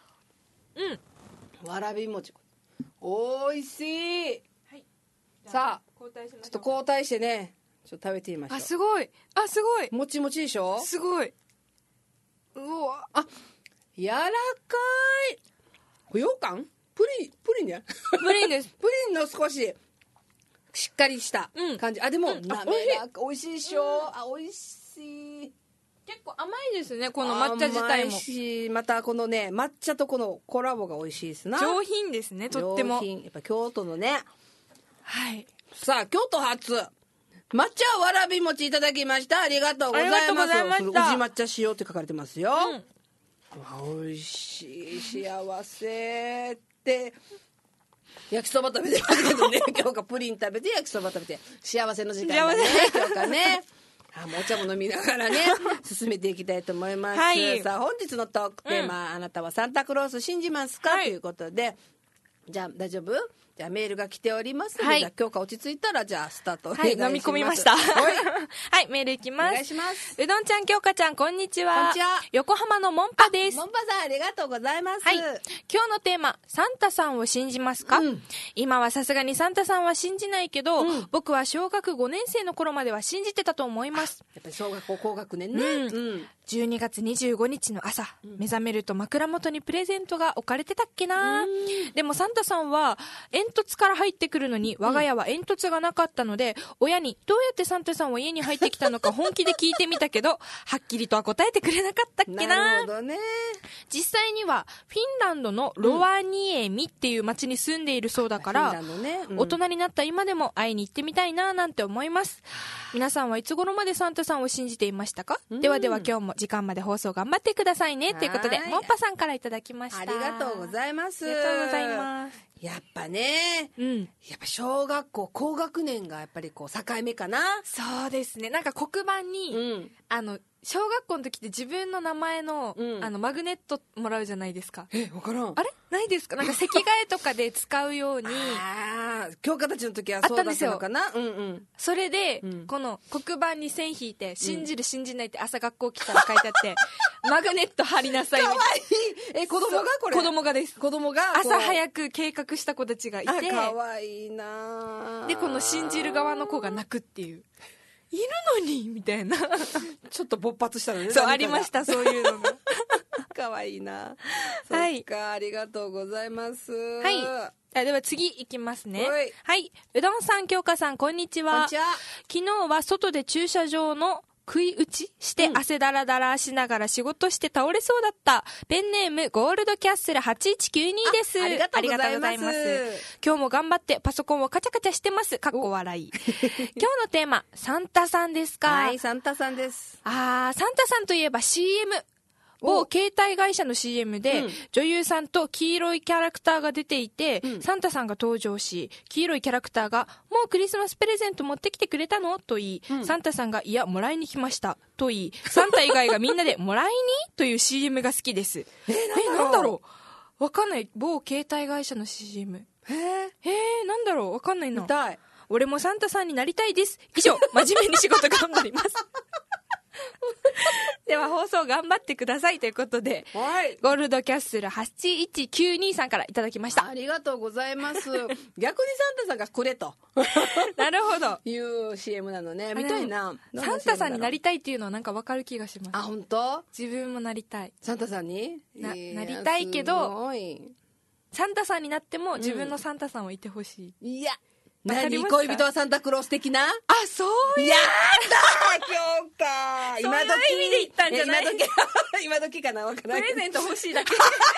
うんわらび餅おいしい、はい、さあちょっと交代してねちょっと食べてみましょう。 あすごいあすごいもちもちでしょ。 すごいうわあ柔らかい。羊羹プリンプリンねプリンですプリンの少ししっかりした感じ、うん、あでも、うん、滑らかおいしいでしょ、うん、あおいしい。 結構甘いですねこの抹茶自体も。 甘いしまたこのね抹茶とこのコラボが美味しいですな。 上品ですねとっても。 上品やっぱ京都のね。 はいさあ京都初抹茶わらび餅いただきました。ありがとうございます。ありがとうございました。宇治抹茶使用って書かれてますよ、うん、美味しい幸せって焼きそば食べてますけどね今日かプリン食べて焼きそば食べて幸せの時間だね今日かねあもうお茶も飲みながらね進めていきたいと思います、はい、さあ本日のトークテーマ、うん、あなたはサンタクロース信じますか、はい、ということでじゃあ大丈夫じゃあメールが来ておりますので、はい、じゃあ今日か落ち着いたらじゃあスタートお願いします。 はい、飲み込みましたはいメールいきます。 お願いします。 うどんちゃん京香ちゃんこんにちは。 こんにちは。 横浜のモンパです。 モンパさんありがとうございます、 はい、今日のテーマサンタさんを信じますか、うん、今はさすがにサンタさんは信じないけど、うん、僕は小学ごねん生の頃までは信じてたと思います。 やっぱり小学校高学年ね、 うんうん、じゅうにがつにじゅうごにちの朝、うん、目覚めると枕元にプレゼントが置かれてたっけな。でもサンタさんは煙突から入ってくるのに我が家は煙突がなかったので、うん、親にどうやってサンタさんは家に入ってきたのか本気で聞いてみたけどはっきりとは答えてくれなかったっけな。 なるほどね。 実際にはフィンランドのロワニエミっていう町に住んでいるそうだから、うんねうん、大人になった今でも会いに行ってみたいななんて思います。皆さんはいつ頃までサンタさんを信じていましたか、うん、ではでは今日も時間まで放送頑張ってくださいねということでモンパさんからいただきました。 ありがとうございます。 ありがとうございます。 やっぱね、うん、やっぱ小学校高学年がやっぱりこう境目かな。 そうですね。なんか黒板に、うん、あの小学校の時って自分の名前の、うん、あのマグネットもらうじゃないですか。 え分からん。 あれないですか。なんか席替えとかで使うようにああ教科たちの時はそうだったのかな。うんうん、 それで、うん、この黒板に線引いて信じる信じないって朝学校来たら書いてあって、うん、マグネット貼りなさいみたいな。 かわいい。え子供がこれ子供がです。 子供が朝早く計画した子たちがいて、 かわいいな。 でこの信じる側の子が泣くっていう。いるのにみたいなちょっと勃発したのね。 そうありましたそういうのがかわいいな。 はい、 そっかありがとうございます。 はい。では次いきますね。はい、はい、うどんさん京香さんこんにちは。 こんにちは。 昨日は外で駐車場の食い打ちして汗だらだらしながら仕事して倒れそうだった、うん、ペンネームゴールドキャッスルはちいちきゅうにです。 ありがとうございます。 今日も頑張ってパソコンをカチャカチャしてますかっこ笑い今日のテーマサンタさんですか。 はいサンタさんです。 あーサンタさんといえば シーエム某携帯会社の シーエム で、うん、女優さんと黄色いキャラクターが出ていて、うん、サンタさんが登場し、黄色いキャラクターがもうクリスマスプレゼント持ってきてくれたのと言い、うん、サンタさんがいやもらいに来ましたと言い、サンタ以外がみんなでもらいにという シーエム が好きです。 えー、なんだろうわかんない。某携帯会社の シーエム。 へーへーなんだろうわかんないな。 見たい。 俺もサンタさんになりたいです。以上、真面目に仕事頑張りますでは放送頑張ってくださいということで、 はい、 ゴールドキャッスルはちいちきゅうにさんからいただきました。 ありがとうございます逆にサンタさんがくれとなるほどいう シーエム なのね。見たいな。 サンタさんになりたいっていうのはなんか分かる気がします。 あ、本当？ 自分もなりたい。 サンタさんにな, なりたいけどサンタさんになっても自分のサンタさんをいてほしい、 うん、いや何恋人はサンタクロース的な。あ、 そういうやだ今日か今時そういう意味で言ったんじゃない。 今時今時かな、分からない。 プレゼント欲しいだけ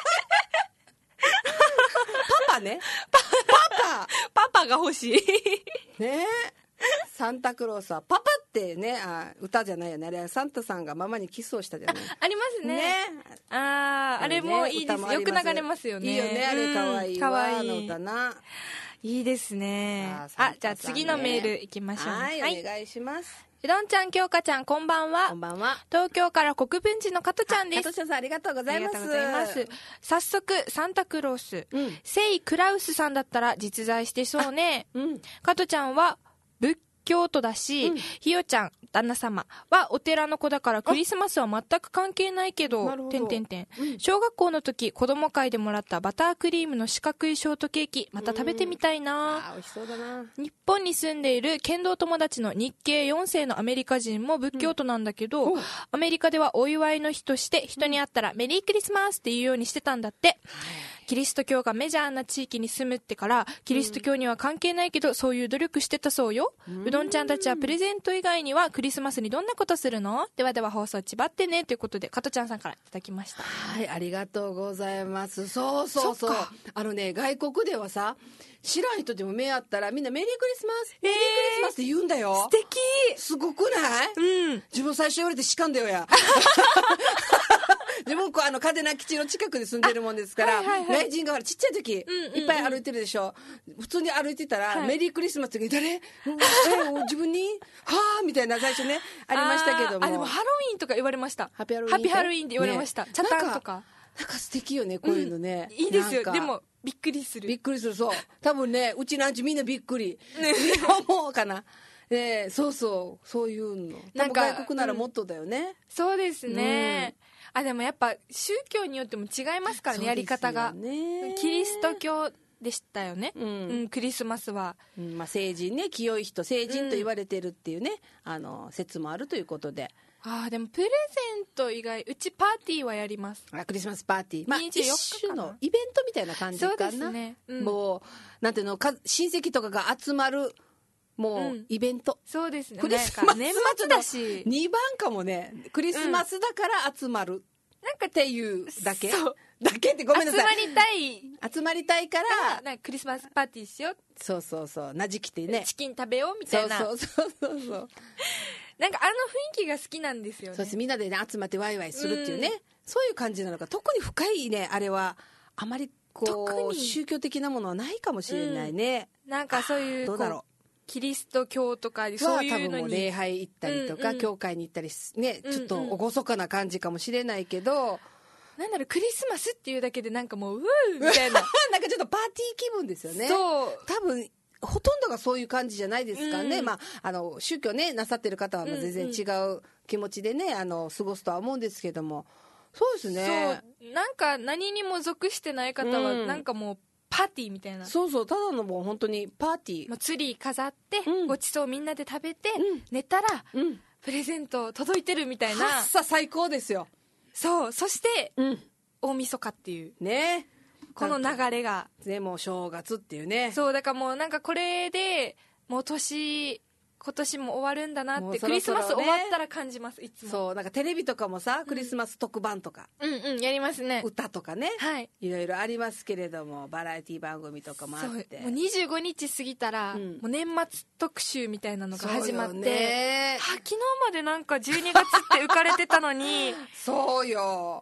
パパねパパパパが欲しいねえサンタクロースはパパってね、あ歌じゃないよね、あれはサンタさんがママにキスをしたじゃない。 あ, ありますね。ねあああれもいいです、ね、よく流れますよね。 いいよねあれ、かわいいわ、 かわいいあの歌な。 いいですね。あ, あじゃあ次のメールいきましょう。 はい、はい、お願いします。 うどんちゃん、きょうかちゃん、こんばんは。 こんばんは。 東京から国分寺の加トちゃんです。 加トちゃんさん、ありがとうございます。 ありがとうございます。早速サンタクロース、 うん、 セイ・クラウスさんだったら実在してそうね。 うん、 加トちゃんは仏教徒だし、うん、ひよちゃん旦那様はお寺の子だからクリスマスは全く関係ないけど、てんてんてん、小学校の時子供会でもらったバタークリームの四角いショートケーキまた食べてみたいな。 あ、美味しそうだな。 日本に住んでいる剣道友達の日系よん世のアメリカ人も仏教徒なんだけど、うん、アメリカではお祝いの日として人に会ったらメリークリスマスって言うようにしてたんだって、うん、キリスト教がメジャーな地域に住むってからキリスト教には関係ないけどそういう努力してたそうよ、うん、うどんちゃんたちはプレゼント以外にはクリスマスにどんなことするの？ではでは放送ちばってねということで加トちゃんさんからいただきました。 はい、ありがとうございます。そうそうそう、あのね、外国ではさ、知らん人でも目あったらみんなメリークリスマス、メリークリスマスって言うんだよ。 素敵。 すごくない？うん。自分最初言われてしかんだよや自分こうあの嘉手納基地の近くに住んでるもんですから、はいはいはい、外人がほらちっちゃい時、うんうんうん、いっぱい歩いてるでしょ。普通に歩いてたら、はい、メリークリスマスって誰、え自分にはあみたいな最初ねありましたけども。 あでもハロウィーンとか言われました。 ハッピーハロウィーン、 ハッピーハロウィーンって言われました、ね、チャタンとかなんか素敵よねこういうのね、 うん、いいですよ。でもびっくりする。 びっくりする。そう多分ねうちなんちみんなびっくり思うかな。ね、そうそうそういうのなんか外国ならもっとだよね、うん、 そうですね、うん、あでもやっぱ宗教によっても違いますからね、やり方が。キリスト教でしたよね、うんうん、クリスマスは、 うんまあ、聖人ね、清い人聖人と言われてるっていうね、うん、あの説もあるということで。 あでもプレゼント以外うちパーティーはやります。 あクリスマスパーティー、まあ、一種のイベントみたいな感じかな。 そうですね、うん、 もうなんていうのか親戚とかが集まるもうイベント、 うん、そうですね。 クリスマス年末だしにばんかもね、クリスマスだから集まる、うん、なんかっていうだけそうだけってごめんなさい。 集まりたい集まりたいからなんかクリスマスパーティーしよう。 そうそうそうなじきてね、 チキン食べようみたいな。 そうそうそうそうなんかあの雰囲気が好きなんですよね。 そうです、みんなで、ね、集まってワイワイするっていうね、うん、そういう感じなのか。特に深いねあれはあまりこう宗教的なものはないかもしれないね、 うん、なんかそういうどうだろうキリスト教とかそういうのに多分もう礼拝行ったりとか、うんうん、教会に行ったりね、ちょっと厳かな感じかもしれないけど、うんうん、 なんだろうクリスマスっていうだけでなんかもううーみたいななんかちょっとパーティー気分ですよね。 そう多分ほとんどがそういう感じじゃないですかね、うんまあ、あの宗教ねなさってる方はまあ全然違う気持ちでね、うんうん、あの過ごすとは思うんですけども。そうですね。 そうなんか何にも属してない方はなんかもうパーティーみたいな、うん、 そうそうただのもう本当にパーティー、 まあ、ツリー飾って、うん、ごちそうみんなで食べて、 うん、 寝たら、 うん、 プレゼント届いてるみたいな。 さあ最高ですよ。 そうそして、 うん、 大晦日っていうねこの流れがでも正月っていうね。 そうだからもうなんかこれでもう年今年も終わるんだなって、そろそろね、クリスマス終わったら感じます。いつもそうなんかテレビとかもさ、クリスマス特番とか、 うん、うんうんやりますね。 歌とかね、 はい、 いろいろありますけれども、バラエティ番組とかもあって、 もうにじゅうごにち過ぎたら、うん、もう年末特集みたいなのが始まって、 ね、 は昨日までなんかじゅうにがつって浮かれてたのにそうよ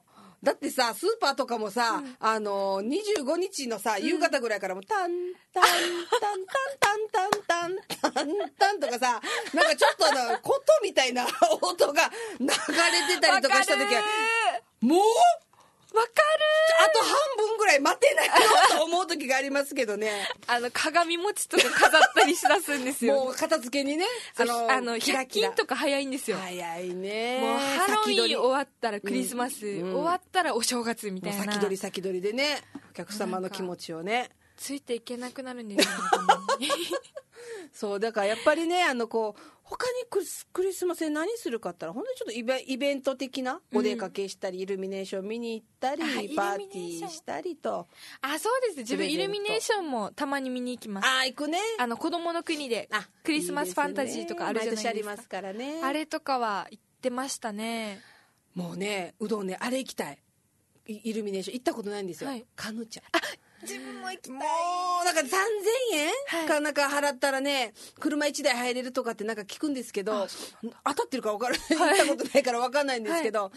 だってさスーパーとかもさ、うん、あのにじゅうごにちのさ、うん、夕方ぐらいからもタンタンタンタンタンタンタンタンタンとかさ、なんかちょっとあの琴みたいな音が流れてたりとかした時はもうわかるあと半分ぐらい待てないのと思う時がありますけどねあの鏡餅とか飾ったりしだすんですよもう片付けにねあのあのひゃく均とか早いんですよ。 早いね。 もうハロウィン終わったらクリスマス、うん、終わったらお正月みたいな先取り先取りでねお客様の気持ちをねついていけなくなるんですよねそうだからやっぱりねあのこう他にクリス、クリスマスで何するかって言ったら本当にちょっとイベ、イベント的なお出かけしたり、うん、イルミネーション見に行ったりパーティーしたりと。 あそうです自分イルミネーションもたまに見に行きます。 あ行くね。 あの子供の国でクリスマスファンタジーとかあるじゃないですか。 毎年ありますからね。 あれとかは行ってましたね。 もうねうどんねあれ行きたいイルミネーション行ったことないんですよ、はい、カヌチャあ自分も行きたい。 もうなんかさんぜんえん、はい、かなんか払ったらね車いちだい入れるとかってなんか聞くんですけど当たってるか分からない、はい、行ったことないから分かんないんですけど、はい、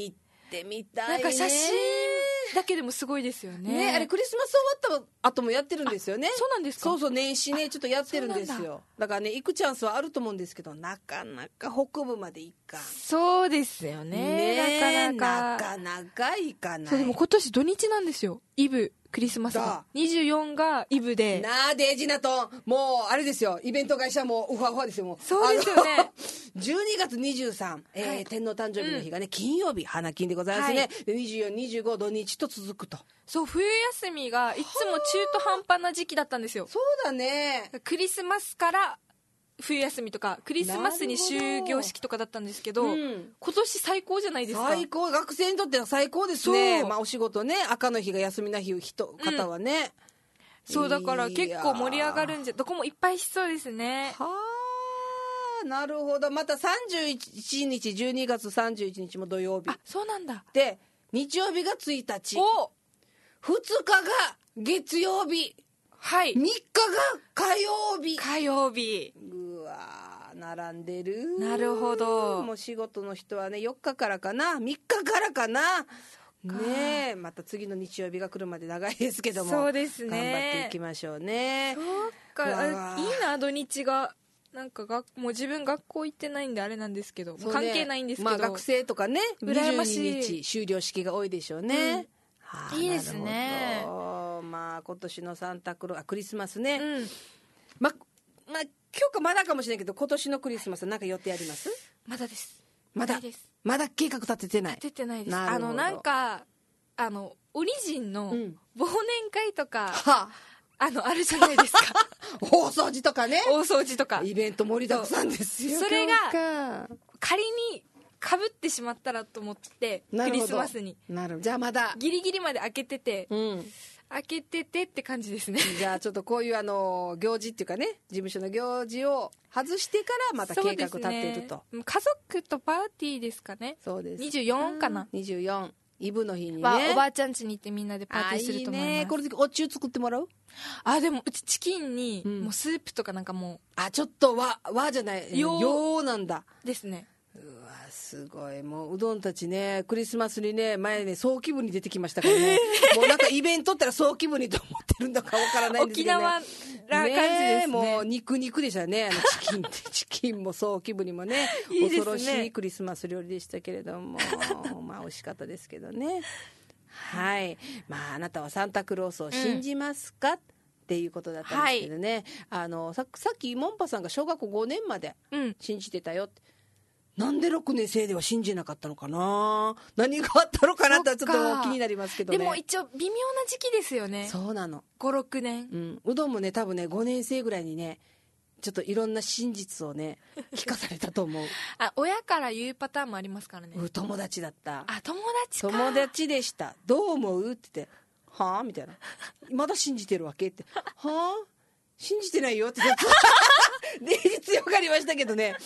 行ってみたいね。 なんか写真だけでもすごいですよ ね, ねあれクリスマス終わった後もやってるんですよね。 そうなんですか。 そうそう年始ねちょっとやってるんですよ。 だ, だからね行くチャンスはあると思うんですけどなかなか北部まで行かん。 そうですよ ね, ねなかなかなかなか行かない。 そうでも今年土日なんですよイブクリスマスがにじゅうよっかがイブでなあデジナともうあれですよイベント会社もウファウファですよもう。 そうですよねじゅうにがつにじゅうさん、えーはい、天皇誕生日の日がね、うん、金曜日花金でございますね、はい、でにじゅうよん、にじゅうご土日と続くと。 そう冬休みがいつも中途半端な時期だったんですよ。 そうだねクリスマスから冬休みとかクリスマスに終業式とかだったんですけど、うん、今年最高じゃないですか。 最高学生にとっては最高ですね。まあ、お仕事ね赤の日が休みな日人方はね、 うん、そうだから結構盛り上がるんじゃどこもいっぱいしそうですね。 はあなるほど。またさんじゅういちにちじゅうにがつさんじゅういちにちも土曜日。 あそうなんだ。 で日曜日がついたちおふつかが月曜日はいみっかが火曜日火曜日うわ並んでる。 なるほど。 もう仕事の人はねよっかからかなみっかからかなねえまた次の日曜日が来るまで長いですけどもそうですね頑張っていきましょうね。 そうかいいな土日がなんかがもう自分学校行ってないんであれなんですけど、ね、関係ないんですけど、まあ、 学生とかね羨ましいにじゅうににち終了式が多いでしょうね、うんはあ、いいですね。 まあ今年のサンタクロあクリスマスね、 うん、 ままあ今日かまだかもしれないけど今年のクリスマスは何か予定あります？ まだですまだですまだ計画立ててない。 立ててないです。あのなんかあのオリジンの忘年会とか、うんはあ、あのあるじゃないですか大掃除とかね大掃除とかイベント盛りだくさんですよ。 それが仮にかぶってしまったらと思ってクリスマスになる。じゃあまだギリギリまで開けてて、 うん、 開けててって感じですね。 じゃあちょっとこういうあの行事っていうかね事務所の行事を外してからまた計画立てると、 ね、家族とパーティーですかね。 そうですにじゅうよっかかなにじゅうよっイブの日にねおばあちゃん家に行ってみんなでパーティーすると思います。あいいね。 この時お中作ってもらう？ あでもうちチキンにもうスープとかなんかもう、うん、 あちょっと和和じゃないようなんだですね。 うわすごい。もううどんたちねクリスマスにね前ね早期部に出てきましたからねもうなんかイベントったら早期部にと思ってるんだかわからないんですけどね。 沖縄な感じですね。 もう肉肉でしたねあのチキンチキンも早期部にもねいいですね。恐ろしいクリスマス料理でしたけれどもまあ美味しかったですけどねはい。まああなたはサンタクロースを信じますか、うんっていうことだったんですけどね、はい、あの さ, さっきモンパさんが小学校ごねんまで信じてたよって、うん、なんでろくねん生では信じなかったのかな。何があったのかなってちょっと気になりますけどね。 でも一応微妙な時期ですよね。 そうなのご、ろくねん、 うん、うどんもね多分ねごねん生ぐらいにねちょっといろんな真実をね聞かされたと思うあ親から言うパターンもありますからね。 友達だった。 あ友達か。 友達でした。どう思うって言ってはあみたいなまだ信じてるわけってはあ信じてないよって例日強がりましたけどね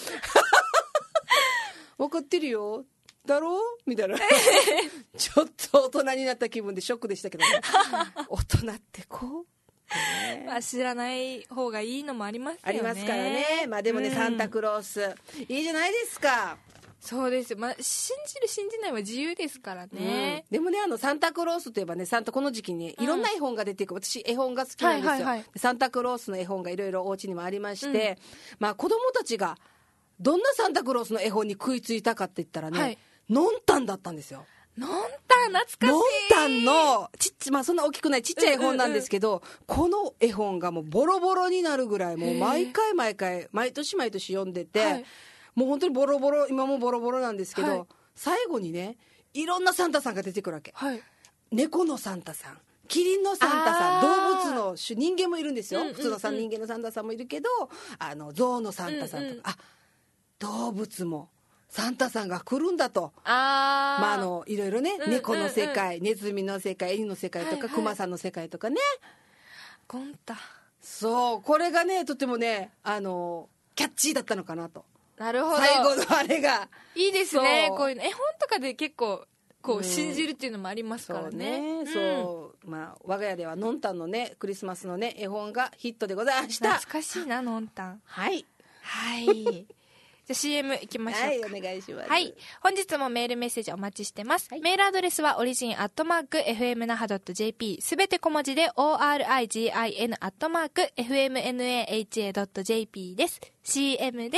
分かってるよだろうみたいなちょっと大人になった気分でショックでしたけどね大人ってこう、ね、 まあ知らない方がいいのもありますよね。 ありますからね。まあでもね、うん、サンタクロースいいじゃないですか。 そうです、まあ、信じる信じないは自由ですからね、 うん、でもねあのサンタクロースといえばねサンタこの時期にいろんな絵本が出ていく、うん、私絵本が好きなんですよ、はいはいはい、サンタクロースの絵本がいろいろお家にもありまして、うんまあ、子供たちがどんなサンタクロースの絵本に食いついたかって言ったらね、はい、ノンタンだったんですよ。 ノンタン懐かしい。 ノンタンのちっち、まあ、そんな大きくないちっちゃい絵本なんですけど、うんうんうん、この絵本がもうボロボロになるぐらいもう毎回毎回毎年毎年読んでて、はい、もう本当にボロボロ今もボロボロなんですけど、はい、最後にねいろんなサンタさんが出てくるわけ、はい、猫のサンタさんキリンのサンタさん動物の種人間もいるんですよ、うんうんうん、普通のさ人間のサンタさんもいるけどあの象のサンタさんとか、うんうん、あ動物もサンタさんが来るんだとあ、まあ、あのいろいろね、うんうんうん、猫の世界ネズミの世界犬の世界とか、はいはい、クマさんの世界とかねゴンタそうこれがねとてもねあのキャッチーだったのかなと。 なるほど最後のあれがいいですね。こういうの絵本とかで結構こう信じるっていうのもありますからね、 うん、そうね、うん、そうまあ我が家ではノンタンのねクリスマスのね絵本がヒットでございました。 懐かしいなノンタン。 はいはいじゃあ シーエム いきましょうか。 はいお願いします。 はい本日もメールメッセージお待ちしてます、はい、メールアドレスはオリジンアットマーク エフエムナハドットジェーピー すべて小文字で オーアールアイジーアイエヌ アットマーク エフエムナハドットジェーピー です。 シーエム です。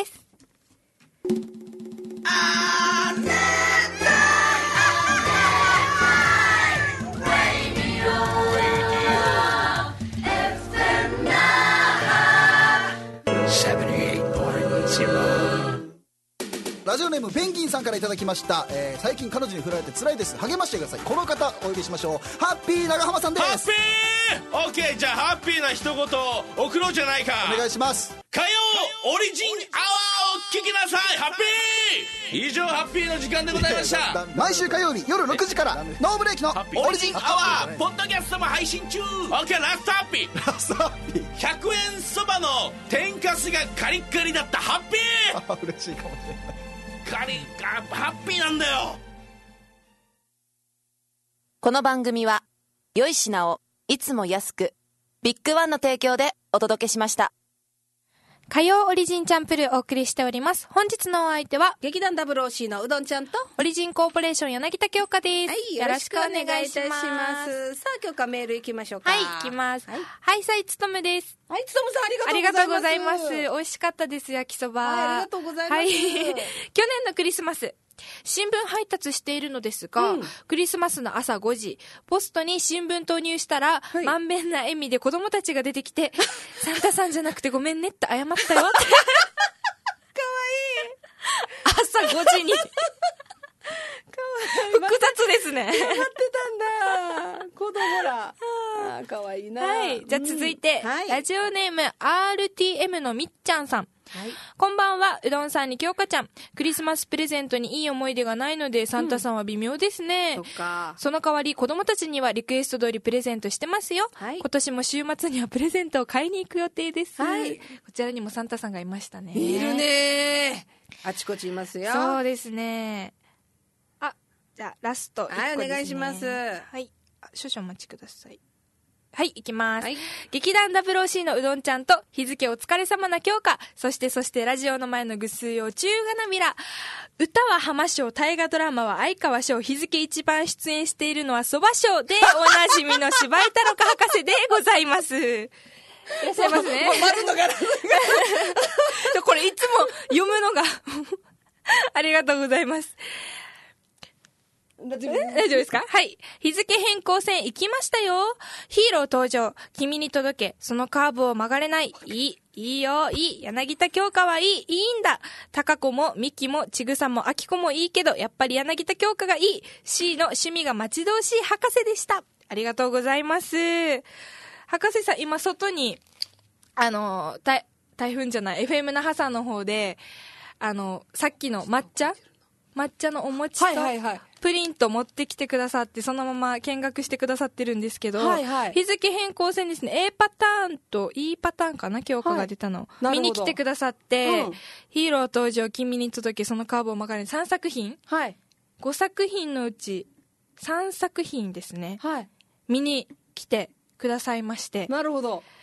あーねラジオネームペンギンさんからいただきました、えー、最近彼女に振られて辛いです。励ましてください。この方お呼びしましょう。ハッピー長浜さんです。 ハッピーオッケーじゃあハッピーな一言を送ろうじゃないか。 お願いします。 火曜オリジンアワーを聞きなさい。ハッピー以上ハッピーの時間でございました毎週火曜日夜ろくじからノーブレーキのオリジンアワーポッドキャストも配信中。オッケーラストハッピーラストハッピーひゃくえんそばの天かすがカリッカリだったハッピー嬉しいかもしれない。 カリッハッピーなんだよ。 この番組は良い品をいつも安くビッグワンの提供でお届けしました。 火曜オリジンチャンプルお送りしております。本日のお相手は劇団 ダブルオーシー のうどんちゃんとオリジンコーポレーション柳田京香です、はい、よろしくお願いいたします。さあ京香メールいきましょうか。 はい行きます。はい、はい、さいつとむです。 はいつとむさんありがとうございます。 ありがとうございます。美味しかったです焼きそば、 はい、ありがとうございます、はい、去年のクリスマス新聞配達しているのですが、うん、クリスマスの朝ごじポストに新聞投入したら、はい、まんべんな笑みで子供たちが出てきてサンタさんじゃなくてごめんねって謝ったよってかわいい朝ごじに複雑ですね。 待ってたんだ子供ら。あかわいいな。 はいじゃあ続いて、うんはい、ラジオネーム アールティーエム のみっちゃんさん、はい、こんばんはうどんさんに京香ちゃん。クリスマスプレゼントにいい思い出がないのでサンタさんは微妙ですね、うん、そっか。その代わり子供たちにはリクエスト通りプレゼントしてますよ、はい、今年も週末にはプレゼントを買いに行く予定です、はい、こちらにもサンタさんがいましたね。 いるねあちこちいますよ。 そうですね。あじゃあラストいっこですね。 はいお願いします。 はい少々お待ちください。はい行きます、はい、劇団 ダブルオーシー のうどんちゃんと日付お疲れ様な京香、そしてそしてラジオの前のぐすうよ中がなみら。歌は浜賞、大河ドラマは相川賞、日付一番出演しているのは蕎麦賞でおなじみの芝居太郎博士でございます。いらっしゃいますね。 丸のガラスがこれいつも読むのがありがとうございます。大丈夫ですか？はい。日付変更線行きましたよ。ヒーロー登場。君に届け。そのカーブを曲がれない。いい。いいよ。いい。柳田京香はいい。いいんだ。高子もミキもちぐさもあきこもいいけど、やっぱり柳田京香がいい。C の趣味が待ち遠しい博士でした。ありがとうございます。博士さん、今外に、あの、台風じゃない、エフエム 那覇さんの方で、あの、さっきの抹茶抹茶のお餅とプリント持ってきてくださってそのまま見学してくださってるんですけど、はいはい、日付変更線ですね A パターンと E パターンかな京香が出たの、はい、見に来てくださって、うん、ヒーロー登場君に届けそのカーブを曲がるさんさく品、はい、ごさく品のうちさんさく品ですね、はい、見に来てくださいまして。 なるほど。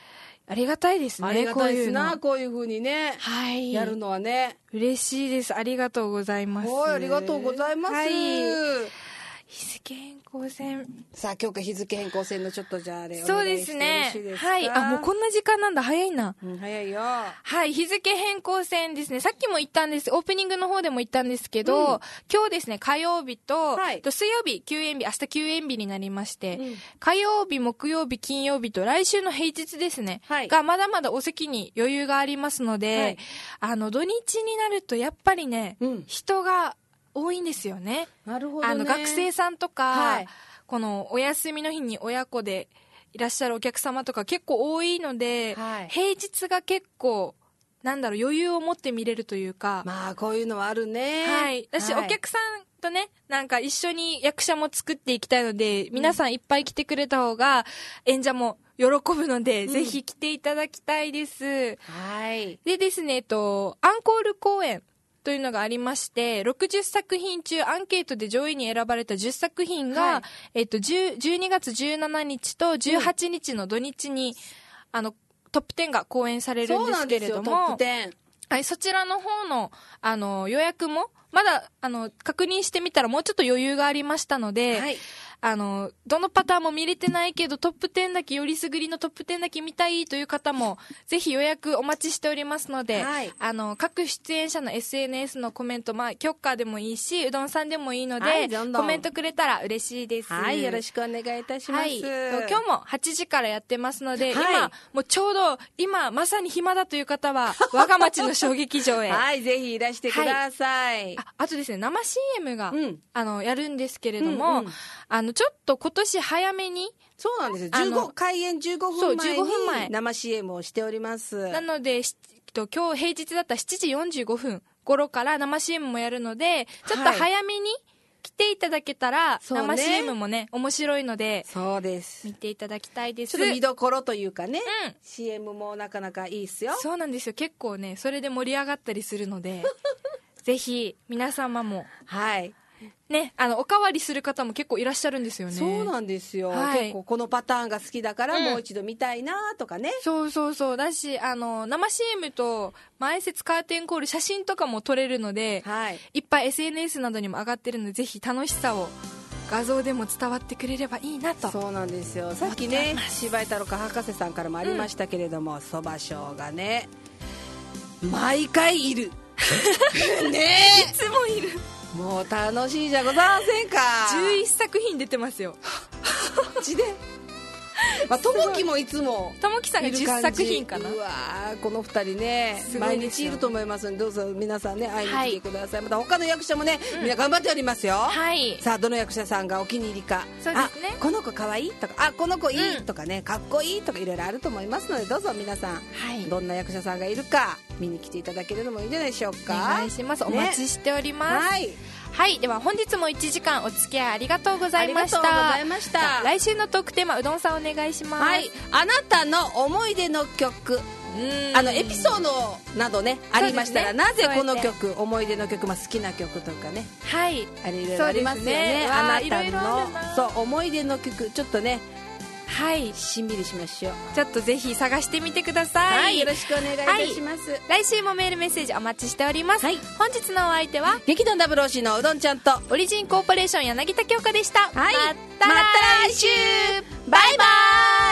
ありがたいですね。 ありがたいですな、こういう風にね、はい、やるのはね嬉しいです。ありがとうございます。 はい、ありがとうございます、はい、 日付変更線。 さあ今日か日付変更線のちょっとじゃああれそうですね。はい。あ、もうこんな時間なんだ。早いな。 うん、早いよ。 はい。日付変更線ですね。さっきも言ったんです。オープニングの方でも言ったんですけど、うん、今日ですね、火曜日と、はい、と水曜日、休園日、明日休園日になりまして、うん、火曜日、木曜日、金曜日と来週の平日ですね、はい、がまだまだお席に余裕がありますので、はい、あの、土日になるとやっぱりね、うん、人が多いんですよね。 なるほどね。 あの学生さんとか、はい、このお休みの日に親子でいらっしゃるお客様とか結構多いので、はい、平日が結構なんだろう余裕を持って見れるというか、 まあこういうのはあるね。 はい。私、はい、お客さんとねなんか一緒に役者も作っていきたいので、皆さんいっぱい来てくれた方が演者も喜ぶので、うん、ぜひ来ていただきたいです。 はい。 でですね、えっとアンコール公演というのがありまして、ろくじゅっさく品中アンケートで上位に選ばれたじゅっさく品が、はい、えっと、じゅうにがつじゅうしちにちとじゅうはちにちの土日に、うん、あの、トップじゅうが公演されるんですけれども、 そうなんですよ、トップじゅう。 はい、そちらの方の、あの、予約も、まだ、あの、確認してみたらもうちょっと余裕がありましたので、はい、あの、どのパターンも見れてないけど、トップじゅうだけ、よりすぐりのトップじゅうだけ見たいという方も、ぜひ予約お待ちしておりますので、はい、あの、各出演者の エスエヌエス のコメント、まあ、局下でもいいし、うどんさんでもいいので、はい、どんどんコメントくれたら嬉しいです。 はい、よろしくお願いいたします。はい、 今日もはちじからやってますので、はい、今、もうちょうど、今、まさに暇だという方は、我が町の小劇場へ。 はい、ぜひいらしてください。はい、 あ、あとですね、生 シーエム が、うん、あの、やるんですけれども、うんうん、あの、ちょっと今年早めに、 そうなんですよ、じゅうご開演じゅうごふんまえに生 シーエム をしております。 なので今日平日だったらしちじよんじゅうごふん頃から生 シーエム もやるので、ちょっと早めに来ていただけたら、はい、生 シーエム もね面白いので、 そうです見ていただきたいです。 ちょっと見どころというかね、うん、シーエム もなかなかいいっすよ。 そうなんですよ、結構ねそれで盛り上がったりするのでぜひ皆様もはいね、あのおかわりする方も結構いらっしゃるんですよね。 そうなんですよ、はい、結構このパターンが好きだからもう一度見たいなとかね、 うん、そうそうそうだし、あの生 シーエム と前説カーテンコール写真とかも撮れるので、はい、いっぱい エスエヌエス などにも上がってるので、ぜひ楽しさを画像でも伝わってくれればいいなと。 そうなんですよ、さっきね柴井太郎か博士さんからもありましたけれども、そば賞がね毎回いるねえいつもいる。 もう楽しいじゃございませんか。 じゅういっさく品出てますよマジでまあ、ともきもいつもともきさんがじゅっさく品かな。 うわこのふたりね毎日いると思いますので、どうぞ皆さんね会いに来てください、はい、また他の役者もね、うん、みんな頑張っておりますよ、はい、さあどの役者さんがお気に入りか、そうですね、あこの子かわいいとか、あこの子いいとかね、うん、かっこいいとかいろいろあると思いますので、どうぞ皆さん、はい、どんな役者さんがいるか見に来ていただけるのもいいんじゃないでしょうか。 お願いします、ね、お待ちしております。はいはい、では本日もいちじかんお付き合いありがとうございました。ありがとうございました。来週のトークテーマ、うどんさんお願いします。はい、 あなたの思い出の曲、あのエピソードなどねありましたら、ね、なぜこの曲思い出の曲、まあ、好きな曲とかね、はい、あれいろいろありますよね。ねあなたのそう思い出の曲、ちょっとねはい、しんびりしましょう。 ちょっとぜひ探してみてください。 はい、よろしくお願いいたします、はい、 来週もメールメッセージお待ちしております、はい、本日のお相手は劇団ダブルオーシーのうどんちゃんとオリジンコーポレーション柳田京香でした。 はい、また来週、バイバーイ。